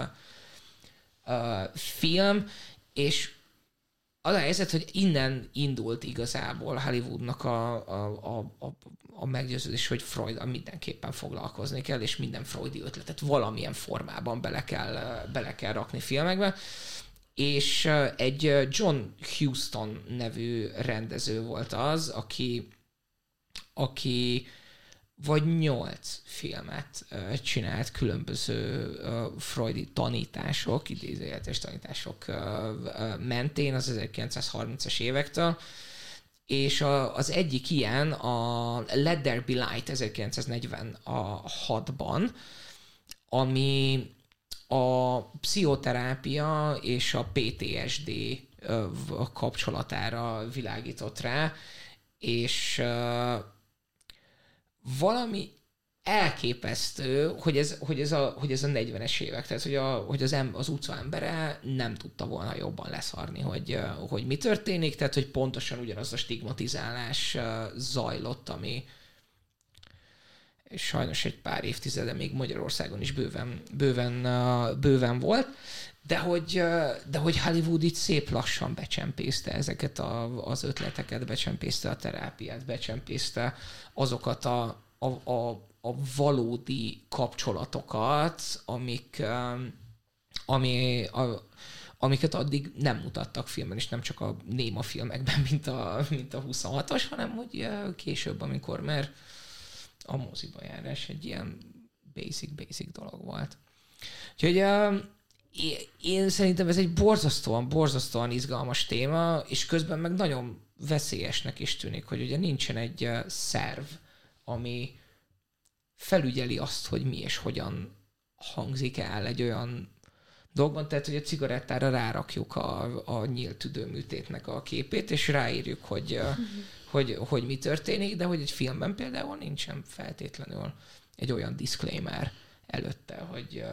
film, és az a helyzet, hogy innen indult igazából Hollywoodnak a meggyőződés, hogy Freud mindenképpen foglalkozni kell, és minden freudi ötletet valamilyen formában bele kell rakni filmekbe. És egy John Huston nevű rendező volt az, aki vagy 8 filmet csinált különböző freudi tanítások, idézőjeles tanítások mentén az 1930-as évektől, és az egyik ilyen a Let There Be Light 1946-ban, ami a pszichoterápia és a PTSD kapcsolatára világított rá, és valami elképesztő, hogy ez a 40-es évek, tehát hogy az utca embere nem tudta volna jobban leszarni, hogy mi történik, tehát hogy pontosan ugyanaz a stigmatizálás zajlott, ami sajnos egy pár évtizede még Magyarországon is bőven volt, de hogy Hollywood itt szép lassan becsempészte ezeket az ötleteket, becsempészte a terápiát, becsempészte azokat a valódi kapcsolatokat, amiket addig nem mutattak filmen, és nem csak a néma filmekben, mint a 26-os, hanem hogy később, amikor már a moziba járás egy ilyen basic dolog volt. Úgyhogy én szerintem ez egy borzasztóan izgalmas téma, és közben meg nagyon veszélyesnek is tűnik, hogy ugye nincsen egy szerv, ami felügyeli azt, hogy mi és hogyan hangzik el egy olyan dolgban, tehát hogy a cigarettára rárakjuk a nyílt tüdőműtétnek a képét, és ráírjuk, hogy mi történik, de hogy egy filmben például nincsen feltétlenül egy olyan disclaimer előtte, hogy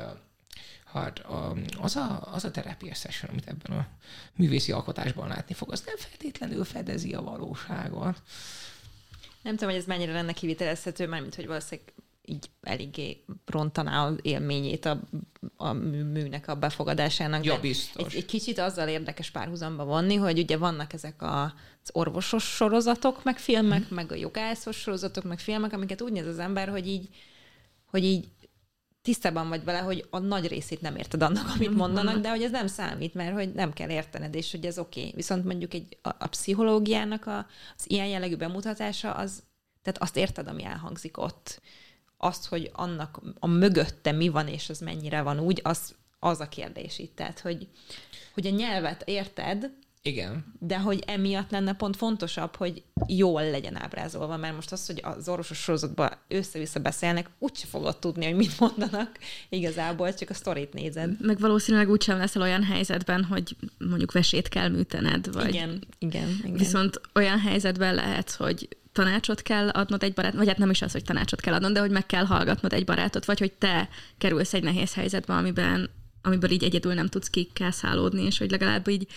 az a terápia session, amit ebben a művészi alkotásban látni fog, az nem feltétlenül fedezi a valóságot. Nem tudom, hogy ez mennyire lenne kivitelezhető, mármint, hogy valószínűleg így eléggé rontaná az élményét a műnek a befogadásának. Ja, biztos. Egy kicsit azzal érdekes párhuzamba vonni, hogy ugye vannak ezek az orvosos sorozatok, meg filmek, meg a jogászos sorozatok, meg filmek, amiket úgy néz az ember, hogy így tisztában vagy vele, hogy a nagy részét nem érted annak, amit mondanak, de hogy ez nem számít, mert hogy nem kell értened, és hogy ez oké. Viszont mondjuk a pszichológiának az ilyen jellegű bemutatása, tehát azt érted, ami elhangzik ott. Azt, hogy annak a mögötte mi van, és az mennyire van úgy, az a kérdés itt. Tehát, hogy a nyelvet érted, igen, de hogy emiatt lenne pont fontosabb, hogy jól legyen ábrázolva, mert most az, hogy az orvosos sorozatban össze-vissza beszélnek, úgyse fogod tudni, hogy mit mondanak igazából, csak a sztorit nézed. Meg valószínűleg úgysem leszel olyan helyzetben, hogy mondjuk vesét kell műtened, vagy... Igen. Viszont olyan helyzetben lehetsz, hogy tanácsot kell adnod egy barát, vagy hát nem is az, hogy tanácsot kell adnod, de hogy meg kell hallgatnod egy barátot, vagy hogy te kerülsz egy nehéz helyzetbe, amiben amiből így egyedül nem tudsz kikászálódni, és hogy legalább így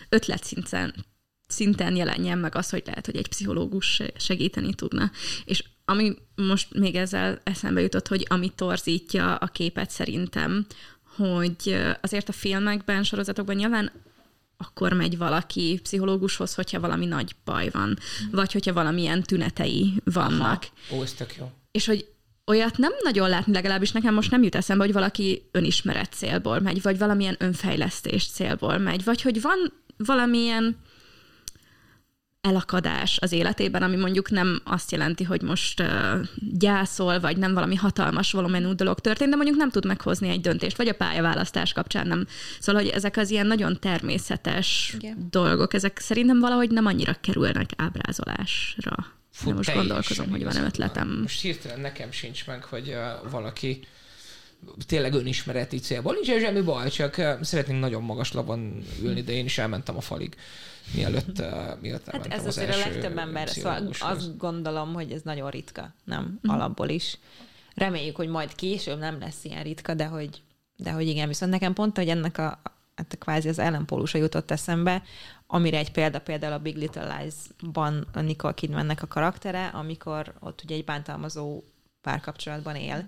ötletszinten jelenjen meg az, hogy lehet, hogy egy pszichológus segíteni tudna. És ami most még ezzel eszembe jutott, hogy ami torzítja a képet szerintem, hogy azért a filmekben, sorozatokban nyilván akkor megy valaki pszichológushoz, hogyha valami nagy baj van, vagy hogyha valamilyen tünetei vannak. Aha. Ó, ez tök jó. És hogy olyat nem nagyon látni, legalábbis nekem most nem jut eszembe, hogy valaki önismeret célból megy, vagy valamilyen önfejlesztés célból megy, vagy hogy van valamilyen elakadás az életében, ami mondjuk nem azt jelenti, hogy most gyászol, vagy nem valami hatalmas volumenű dolog történt, de mondjuk nem tud meghozni egy döntést, vagy a pályaválasztás kapcsán nem. Szóval, hogy ezek az ilyen nagyon természetes dolgok, ezek szerintem valahogy nem annyira kerülnek ábrázolásra. De most gondolkozom, hogy van ötletem. Most hirtelen nekem sincs meg, hogy valaki tényleg önismereti célból. Nincs semmi baj, csak szeretnénk nagyon magas labon ülni, de én is elmentem a falig, mielőtt elmentem hát ez az azért első a legtöbb ember, szóval azt gondolom, hogy ez nagyon ritka, nem? Alapból is. Reméljük, hogy majd később nem lesz ilyen ritka, de hogy igen, viszont nekem pont, hogy ennek a kvázi az ellenpólusa jutott eszembe, amire egy például a Big Little Lies-ban a Nicole Kidmannek a karaktere, amikor ott ugye egy bántalmazó párkapcsolatban él,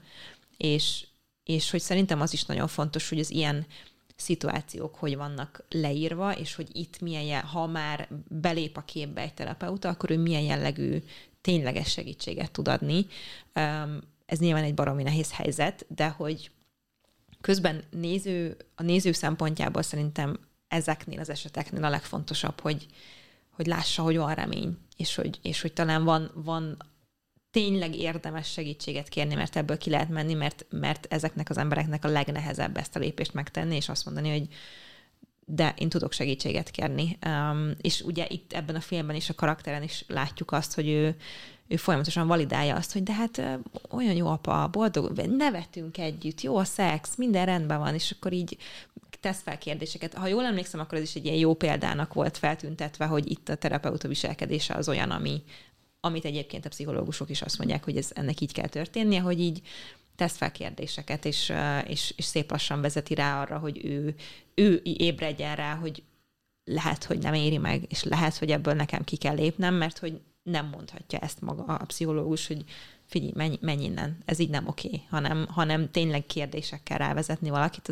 és hogy szerintem az is nagyon fontos, hogy az ilyen szituációk hogy vannak leírva, és hogy itt ha már belép a képbe egy terapeuta, akkor ő milyen jellegű tényleges segítséget tud adni. Ez nyilván egy baromi nehéz helyzet, de hogy közben a néző szempontjából szerintem ezeknél az eseteknél a legfontosabb, hogy lássa, hogy van remény, és hogy talán van tényleg érdemes segítséget kérni, mert ebből ki lehet menni, mert ezeknek az embereknek a legnehezebb ezt a lépést megtenni, és azt mondani, hogy de én tudok segítséget kérni. És ugye itt ebben a filmben is a karakteren is látjuk azt, hogy ő folyamatosan validálja azt, hogy de hát olyan jó apa, boldog, nevetünk együtt, jó a szex, minden rendben van, és akkor így tesz fel kérdéseket. Ha jól emlékszem, akkor ez is egy ilyen jó példának volt feltüntetve, hogy itt a terapeuta viselkedése az olyan, amit egyébként a pszichológusok is azt mondják, hogy ennek így kell történnie, hogy így tesz fel kérdéseket, és szép lassan vezeti rá arra, hogy ő ébredjen rá, hogy lehet, hogy nem éri meg, és lehet, hogy ebből nekem ki kell lépnem, mert hogy nem mondhatja ezt maga a pszichológus, hogy figyelj, menj innen, ez így nem oké, hanem tényleg kérdésekkel rávezetni valakit,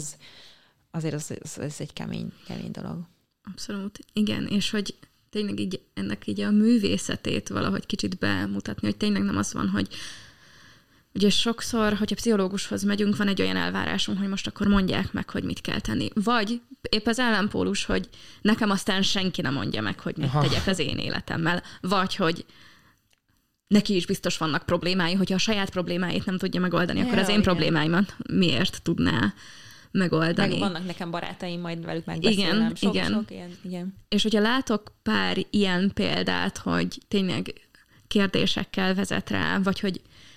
az egy kemény dolog. Abszolút, igen, és hogy tényleg így ennek így a művészetét valahogy kicsit bemutatni, hogy tényleg nem az van, hogy ugye sokszor, hogyha pszichológushoz megyünk, van egy olyan elvárásunk, hogy most akkor mondják meg, hogy mit kell tenni. Vagy épp az ellenpólus, hogy nekem aztán senki nem mondja meg, hogy mit tegyek az én életemmel. Vagy, hogy neki is biztos vannak problémái, hogyha a saját problémáit nem tudja megoldani, akkor az én problémáimat miért tudná megoldani. Meg vannak nekem barátaim, majd velük megbeszélnem. Sok ilyen. És hogyha látok pár ilyen példát, hogy tényleg kérdésekkel vezet rá, vagy hogy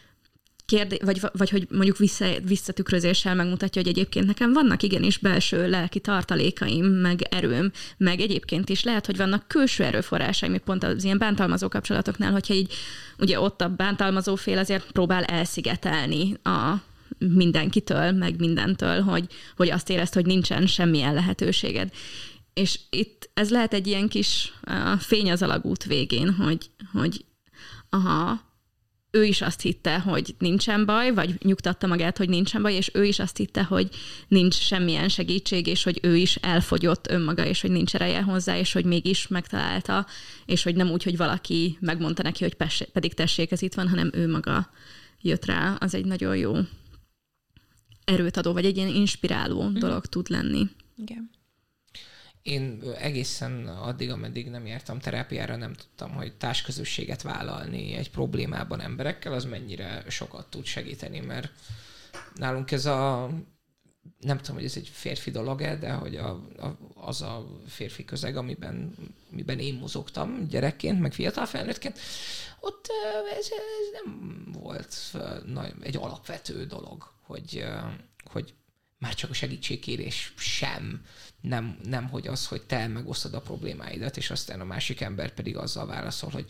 vagy hogy mondjuk visszatükrözéssel megmutatja, hogy egyébként nekem vannak igenis belső lelki tartalékaim, meg erőm, meg egyébként is lehet, hogy vannak külső erőforrásaim, még pont az ilyen bántalmazó kapcsolatoknál, hogyha így ugye ott a bántalmazó fél azért próbál elszigetelni a mindenkitől, meg mindentől, hogy azt érezt, hogy nincsen semmilyen lehetőséged. És itt ez lehet egy ilyen kis fény az alagút végén, hogy ő is azt hitte, hogy nincsen baj, vagy nyugtatta magát, hogy nincsen baj, és ő is azt hitte, hogy nincs semmilyen segítség, és hogy ő is elfogyott önmaga, és hogy nincs ereje hozzá, és hogy mégis megtalálta, és hogy nem úgy, hogy valaki megmondta neki, hogy pedig tessék, ez itt van, hanem ő maga jött rá. Az egy nagyon jó erőt adó, vagy egy ilyen inspiráló dolog tud lenni. Igen. Én egészen addig, ameddig nem jártam terápiára, nem tudtam, hogy társközösséget vállalni egy problémában emberekkel, az mennyire sokat tud segíteni, mert nálunk ez nem tudom, hogy ez egy férfi dolog-e, de hogy az a férfi közeg, amiben én mozogtam gyerekként, meg fiatal felnőttként, ott ez nem volt egy alapvető dolog, hogy már csak a segítségkérés sem, nem hogy az, hogy te megosztod a problémáidat, és aztán a másik ember pedig azzal válaszol, hogy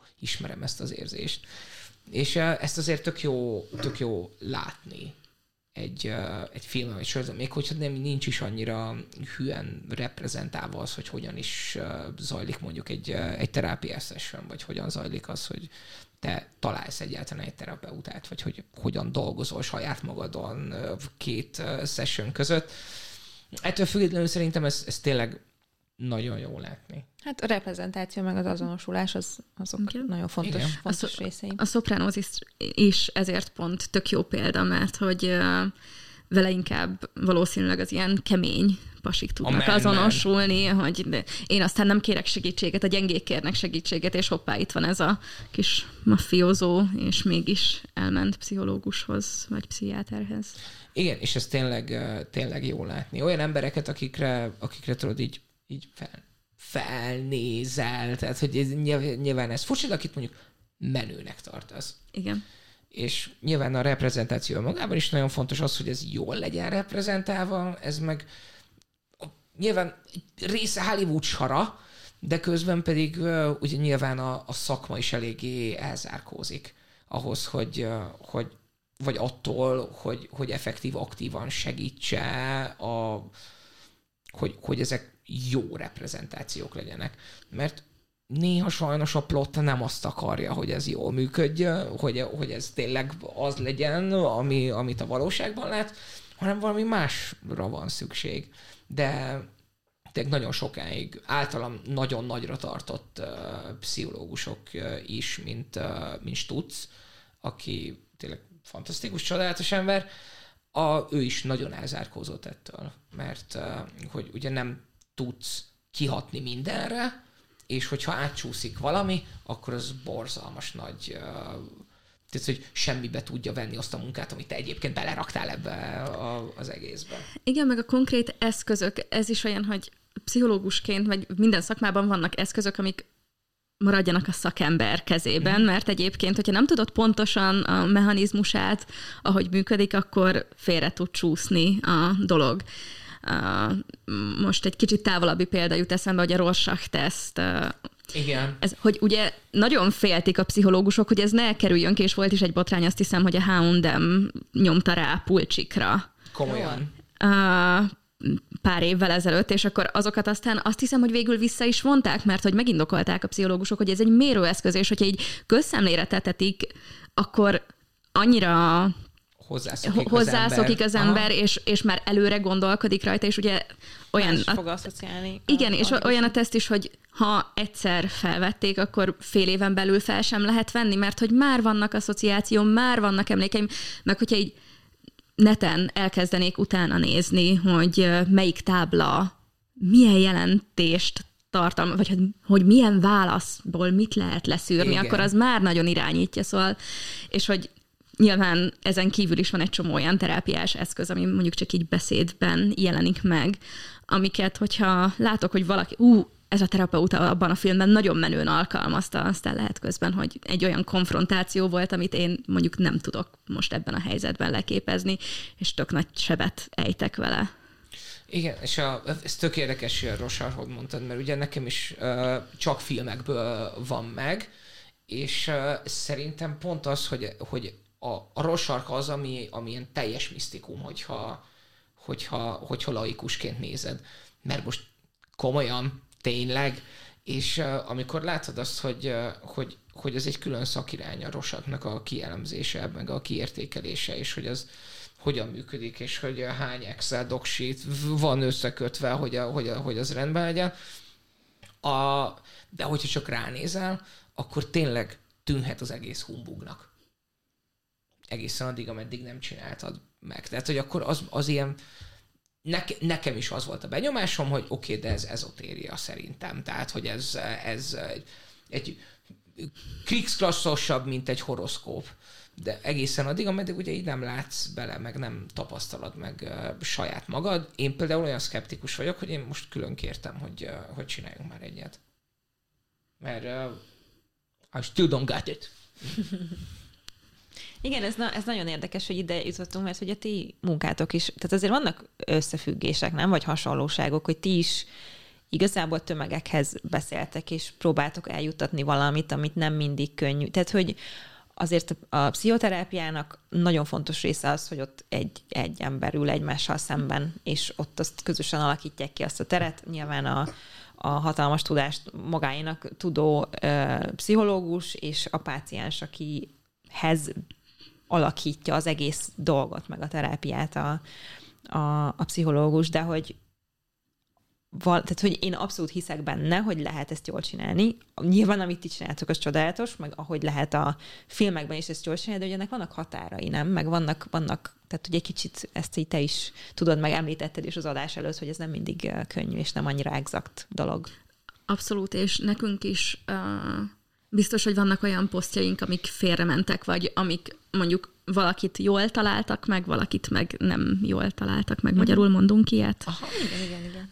ismerem ezt az érzést. És ezt azért tök jó látni egy filmem, egy sorozat, még hogyha nem nincs is annyira hülyen reprezentálva az, hogy hogyan is zajlik mondjuk egy terápiás session, vagy hogyan zajlik az, hogy te találsz egyáltalán egy terapeutát, vagy hogy hogyan dolgozol saját magadon 2 session között. Ettől függetlenül szerintem ez tényleg nagyon jó látni. Hát a reprezentáció meg az azonosulás azok nagyon fontos részei. A Sopranos is ezért pont tök jó példa, mert hogy vele inkább valószínűleg az ilyen kemény pasik tudnak azonosulni, hogy én aztán nem kérek segítséget, a gyengék kérnek segítséget, és hoppá, itt van ez a kis mafiózó, és mégis elment pszichológushoz, vagy pszichiáterhez. Igen, és ez tényleg jó látni. Olyan embereket, akikre tudod így felnézel, tehát hogy nyilván ez furcsa, de akit mondjuk menőnek tartasz. Igen. És nyilván a reprezentáció magában is nagyon fontos az, hogy ez jól legyen reprezentálva, ez meg nyilván része Hollywood sara, de közben pedig ugye nyilván a szakma is eléggé elzárkózik ahhoz, hogy vagy attól, hogy effektív, aktívan segítse, hogy ezek jó reprezentációk legyenek. Mert néha sajnos a plot nem azt akarja, hogy ez jól működjön, hogy ez tényleg az legyen, amit a valóságban lát, hanem valami másra van szükség. De nagyon sokáig általam nagyon nagyra tartott pszichológusok is, mint Stutz, aki tényleg fantasztikus, csodálatos ember, ő is nagyon elzárkózott ettől, mert hogy ugye nem tudsz kihatni mindenre, és hogyha átcsúszik valami, akkor az borzalmas nagy, tehát hogy semmibe tudja venni azt a munkát, amit te egyébként beleraktál ebbe az egészbe. Igen, meg a konkrét eszközök, ez is olyan, hogy pszichológusként, vagy minden szakmában vannak eszközök, amik maradjanak a szakember kezében, mert egyébként, hogyha nem tudod pontosan a mechanizmusát, ahogy működik, akkor félre tud csúszni a dolog. Most egy kicsit távolabbi példa jut eszembe, hogy a Rorschach-teszt. Igen. Ez, hogy ugye nagyon féltik a pszichológusok, hogy ez ne kerüljön ki, és volt is egy botrány, azt hiszem, hogy a H&M nyomta rá pulcsikra. Komolyan. Pár évvel ezelőtt, és akkor azokat aztán azt hiszem, hogy végül vissza is vonták, mert hogy megindokolták a pszichológusok, hogy ez egy mérőeszköz, és hogyha így közszemlére tetetik, akkor annyira hozzászokik az ember, és már előre gondolkodik rajta, és ugye olyan... Más fog asszociálni. Igen, és olyan a teszt is, hogy ha egyszer felvették, akkor fél éven belül fel sem lehet venni, mert hogy már vannak asszociációm, már vannak emlékeim, meg hogyha így neten elkezdenék utána nézni, hogy melyik tábla milyen jelentést tartalmaz, vagy hogy milyen válaszból mit lehet leszűrni, igen, akkor az már nagyon irányítja, szóval, és hogy nyilván ezen kívül is van egy csomó olyan terápiás eszköz, ami mondjuk csak így beszédben jelenik meg, amiket, hogyha látok, hogy valaki, ez a terapeuta abban a filmben nagyon menőn alkalmazta, aztán lehet közben, hogy egy olyan konfrontáció volt, amit én mondjuk nem tudok most ebben a helyzetben leképezni, és tök nagy sebet ejtek vele. Igen, és ez tök érdekes, Rorschach, hogy mondtad, mert ugye nekem is csak filmekből van meg, és szerintem pont az, hogy a Rorschach az, ami ilyen teljes misztikum, hogyha laikusként nézed. Mert most komolyan, tényleg, és amikor látod azt, hogy ez egy külön szakirány a Rorschachnak a kielemzése, meg a kiértékelése, és hogy az hogyan működik, és hogy hány Excel docsheet van összekötve, hogy az rendben legyen. De hogyha csak ránézel, akkor tényleg tűnhet az egész humbugnak. Egészen addig, ameddig nem csináltad meg. Tehát, hogy akkor az ilyen... Nekem is az volt a benyomásom, hogy oké, de ez ezotéria szerintem. Tehát, hogy ez egy kriegsklassosabb, mint egy horoszkóp. De egészen addig, ameddig ugye így nem látsz bele, meg nem tapasztalod meg saját magad. Én például olyan szkeptikus vagyok, hogy én most külön kértem, hogy csináljunk már egyet. Mert I still don't got it. Igen, ez nagyon érdekes, hogy ide jutottunk, mert hogy a ti munkátok is, tehát azért vannak összefüggések, nem? Vagy hasonlóságok, hogy ti is igazából tömegekhez beszéltek, és próbáltok eljuttatni valamit, amit nem mindig könnyű. Tehát, hogy azért a pszichoterápiának nagyon fontos része az, hogy ott egy ember ül egymással szemben, és ott azt közösen alakítják ki azt a teret. Nyilván a hatalmas tudást magáénak tudó pszichológus és a páciens, akihez alakítja az egész dolgot, meg a terápiát a pszichológus, de tehát, hogy én abszolút hiszek benne, hogy lehet ezt jól csinálni. Nyilván, amit ti csináltok, az csodálatos, meg ahogy lehet a filmekben is ezt jól csinálni, de hogy ennek vannak határai, nem? Meg vannak, tehát hogy egy kicsit ezt így te is tudod, meg említetted is az adás előtt, hogy ez nem mindig könnyű, és nem annyira exakt dolog. Abszolút, és nekünk is biztos, hogy vannak olyan posztjaink, amik félrementek, vagy amik mondjuk valakit jól találtak meg, valakit meg nem jól találtak meg. Magyarul mondunk ilyet. Aha, igen.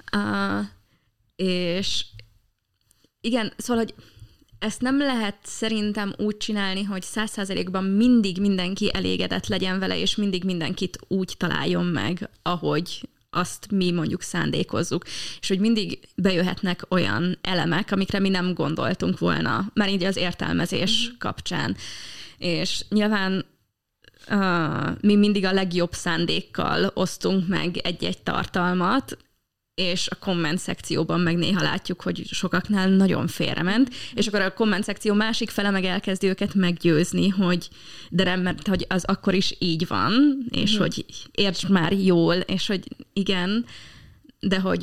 És igen, szóval, hogy ezt nem lehet szerintem úgy csinálni, hogy 100%-ban mindig mindenki elégedett legyen vele, és mindig mindenkit úgy találjon meg, ahogy azt mi mondjuk szándékozzuk. És hogy mindig bejöhetnek olyan elemek, amikre mi nem gondoltunk volna, már így az értelmezés kapcsán. És nyilván mi mindig a legjobb szándékkal osztunk meg egy-egy tartalmat, és a komment szekcióban meg néha látjuk, hogy sokaknál nagyon félrement, és akkor a komment szekció másik fele meg elkezdi őket meggyőzni, hogy de nem, mert hogy az akkor is így van, és hogy értsd már jól, és hogy igen, de hogy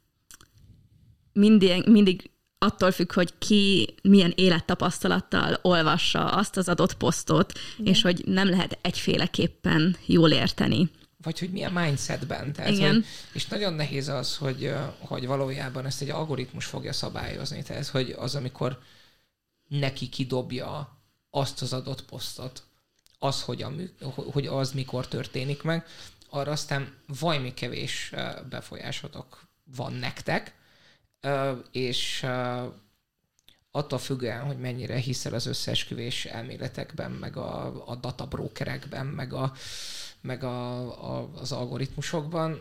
mindig attól függ, hogy ki milyen élettapasztalattal olvassa azt az adott posztot, és hogy nem lehet egyféleképpen jól érteni. Vagy hogy milyen mindsetben. Tehát, és nagyon nehéz az, hogy valójában ezt egy algoritmus fogja szabályozni. Tehát, hogy az, amikor neki kidobja azt az adott posztot, az, hogy az mikor történik meg, arra aztán vajmi kevés befolyásotok van nektek, és attól függően, hogy mennyire hiszel az összeesküvés elméletekben, meg a databrokerekben, meg az algoritmusokban,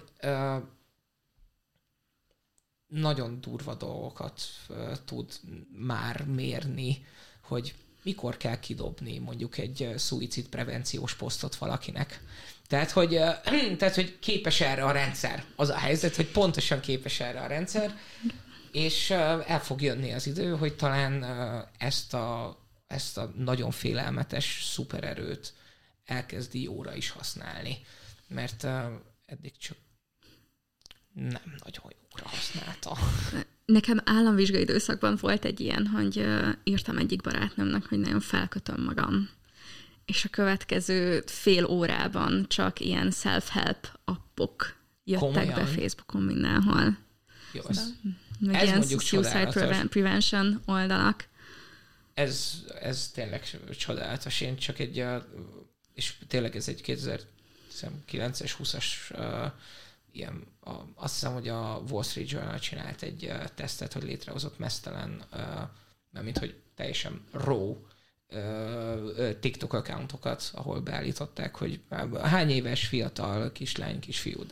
nagyon durva dolgokat tud már mérni, hogy mikor kell kidobni mondjuk egy szuicid-prevenciós posztot valakinek. Tehát, hogy képes erre a rendszer. Az a helyzet, hogy pontosan képes erre a rendszer, és el fog jönni az idő, hogy talán ezt a nagyon félelmetes szupererőt elkezdi jóra is használni. Mert eddig csak nem nagyon jóra használta. Nekem államvizsgai időszakban volt egy ilyen, hogy írtam egyik barátnőmnek, hogy nagyon felkötöm magam. És a következő fél órában csak ilyen self-help appok jöttek komolyan be Facebookon mindenhol. Jó, meg ez ilyen mondjuk suicide prevention oldalak. Ez tényleg csodálatos. Én csak és tényleg ez egy 2009-es, 20-as ilyen, azt hiszem, hogy a Wall Street Journal csinált egy tesztet, hogy létrehozott meztelen, mint hogy teljesen raw TikTok accountokat, ahol beállították, hogy hány éves fiatal kislány, kisfiú,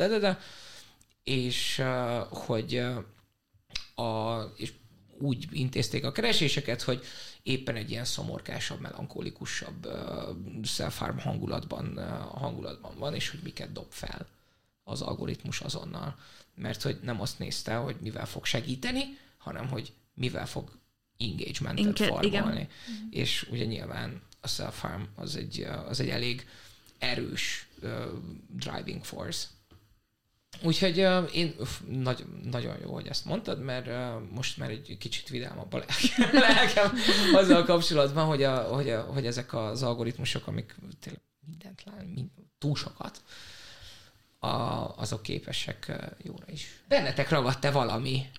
és hogy és úgy intézték a kereséseket, hogy éppen egy ilyen szomorkásabb, melankólikusabb self-harm hangulatban van, és hogy miket dob fel az algoritmus azonnal. Mert hogy nem azt nézte, hogy mivel fog segíteni, hanem hogy mivel fog engagementet farmolni. Igen. És ugye nyilván a self-harm az egy elég erős driving force. Úgyhogy én nagyon jó, hogy ezt mondtad, mert most már egy kicsit vidámabb a lelkem azzal kapcsolatban, hogy ezek az algoritmusok, amik tényleg mindent túl sokat, azok képesek jóra is. Bennetek ragadt-e valami?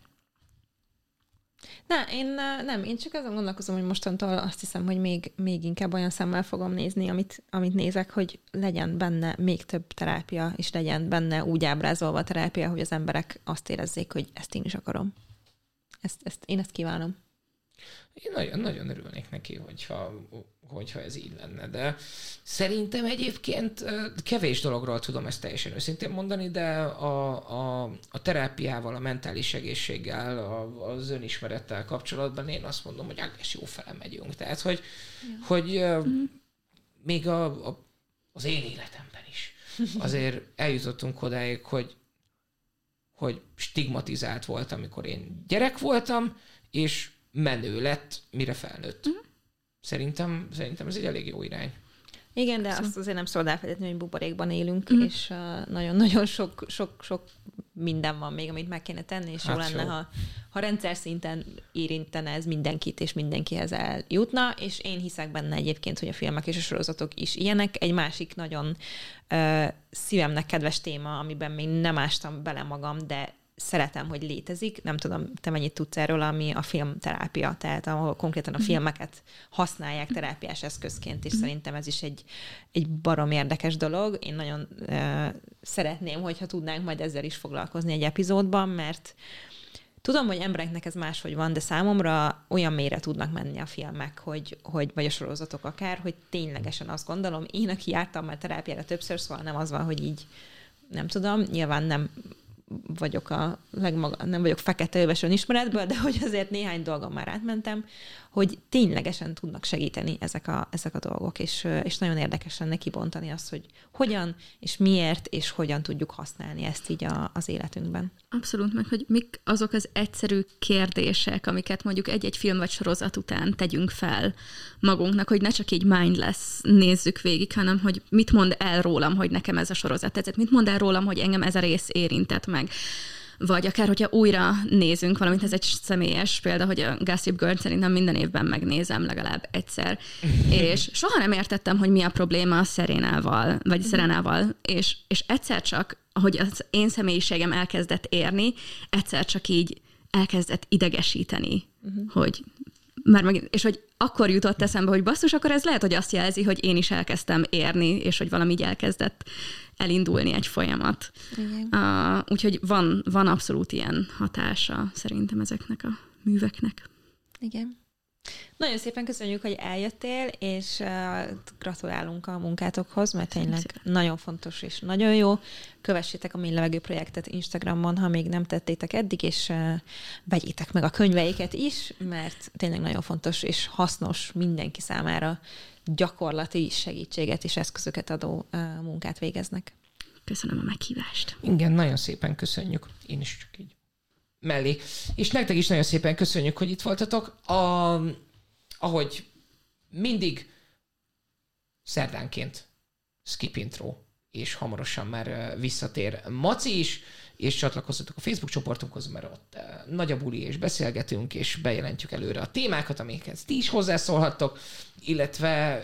Én csak azon gondolkozom, hogy mostantól azt hiszem, hogy még inkább olyan szemmel fogom nézni, amit nézek, hogy legyen benne még több terápia, és legyen benne úgy ábrázolva a terápia, hogy az emberek azt érezzék, hogy ezt én is akarom. Én ezt kívánom. Én nagyon örülnék neki, hogyha ez így lenne, de szerintem egyébként kevés dologról tudom ezt teljesen őszintén mondani, de a terápiával, a mentális egészséggel, az önismerettel kapcsolatban én azt mondom, hogy és jó fele megyünk. Tehát, hogy még az én életemben is azért eljutottunk odáig, hogy stigmatizált volt, amikor én gyerek voltam, és menő lett, mire felnőtt. Szerintem ez egy elég jó irány. Igen, de azt azért nem szabad elfelejteni, hogy buborékban élünk, és nagyon-nagyon sok minden van még, amit meg kéne tenni, és jó lenne, ha rendszer szinten érintene ez mindenkit, és mindenkihez eljutna, és én hiszek benne egyébként, hogy a filmek és a sorozatok is ilyenek. Egy másik nagyon szívemnek kedves téma, amiben még nem ástam bele magam, de szeretem, hogy létezik. Nem tudom, te mennyit tudsz erről, ami a filmterápia, tehát ahol konkrétan a filmeket használják terápiás eszközként, és szerintem ez is egy barom érdekes dolog. Én nagyon szeretném, hogyha tudnánk majd ezzel is foglalkozni egy epizódban, mert tudom, hogy embereknek ez máshogy van, de számomra olyan mélyre tudnak menni a filmek, vagy a sorozatok akár, hogy ténylegesen azt gondolom, én, aki jártam már terápiára többször, szóval nem az van, hogy így nem tudom, nyilván nem vagyok nem vagyok fekete öves önismeretből, de hogy azért néhány dolgon már átmentem, hogy ténylegesen tudnak segíteni ezek a dolgok, és nagyon érdekes lenne kibontani azt, hogy hogyan, és miért, és hogyan tudjuk használni ezt így az életünkben. Abszolút, meg hogy mik azok az egyszerű kérdések, amiket mondjuk egy-egy film vagy sorozat után tegyünk fel magunknak, hogy ne csak így mindless nézzük végig, hanem hogy mit mond el rólam, hogy nekem ez a sorozat tetszett, mit mond el rólam, hogy engem ez a rész érintett meg. Vagy akár, hogyha újra nézünk valamit, ez egy személyes példa, hogy a Gossip Girl szerintem minden évben megnézem legalább egyszer. És soha nem értettem, hogy mi a probléma a Serenával, és egyszer csak, ahogy az én személyiségem elkezdett érni, egyszer csak így elkezdett idegesíteni, hogy már megint, és hogy akkor jutott eszembe, hogy basszus, akkor ez lehet, hogy azt jelzi, hogy én is elkezdtem érni, és hogy valami így elkezdett elindulni egy folyamat. Úgyhogy van abszolút ilyen hatása szerintem ezeknek a műveknek. Igen. Nagyon szépen köszönjük, hogy eljöttél, és gratulálunk a munkátokhoz, mert tényleg nagyon fontos és nagyon jó. Kövessétek a Mély Levegő projektet Instagramon, ha még nem tettétek eddig, és vegyétek meg a könyveiket is, mert tényleg nagyon fontos és hasznos mindenki számára gyakorlati segítséget és eszközöket adó munkát végeznek. Köszönöm a meghívást. Igen, nagyon szépen köszönjük. Én is csak így mellé. És nektek is nagyon szépen köszönjük, hogy itt voltatok. Ahogy mindig szerdánként skip intro, és hamarosan már visszatér Maci is, és csatlakozzatok a Facebook csoportunkhoz, mert ott nagy a buli, és beszélgetünk, és bejelentjük előre a témákat, amikhez ti is hozzászólhattok, illetve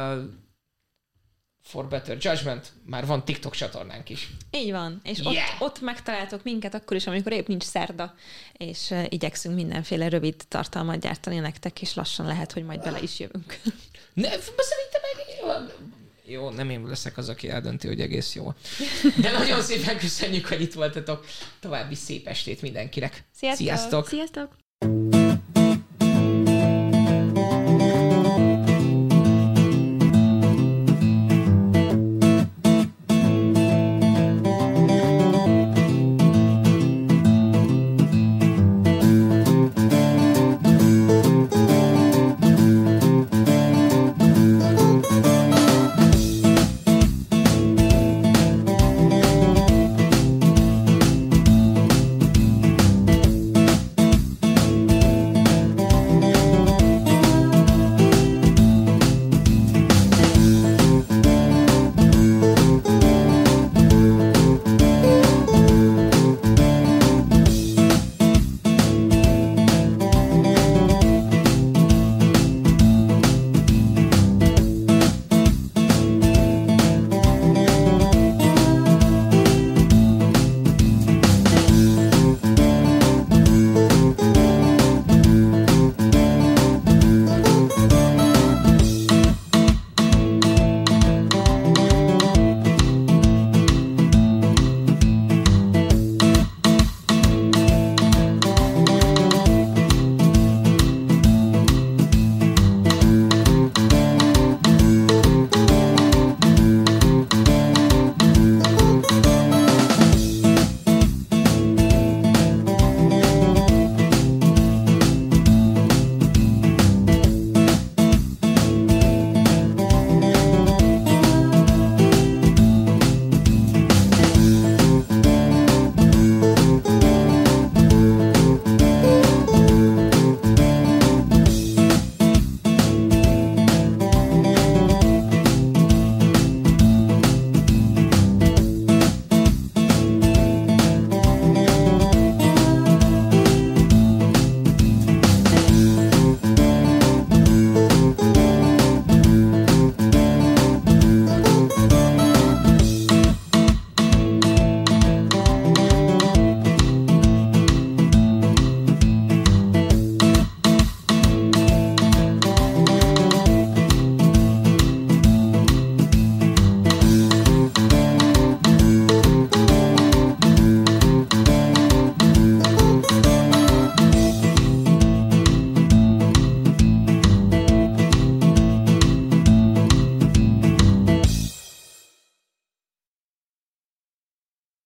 For Better Judgment, már van TikTok csatornánk is. Így van, és ott megtaláltok minket akkor is, amikor épp nincs szerda, és igyekszünk mindenféle rövid tartalmat gyártani nektek, és lassan lehet, hogy majd bele is jövünk. Szerintem jó, nem én leszek az, aki eldönti, hogy egész jó. De nagyon szépen köszönjük, hogy itt voltatok. További szép estét mindenkinek. Sziasztok! Sziasztok!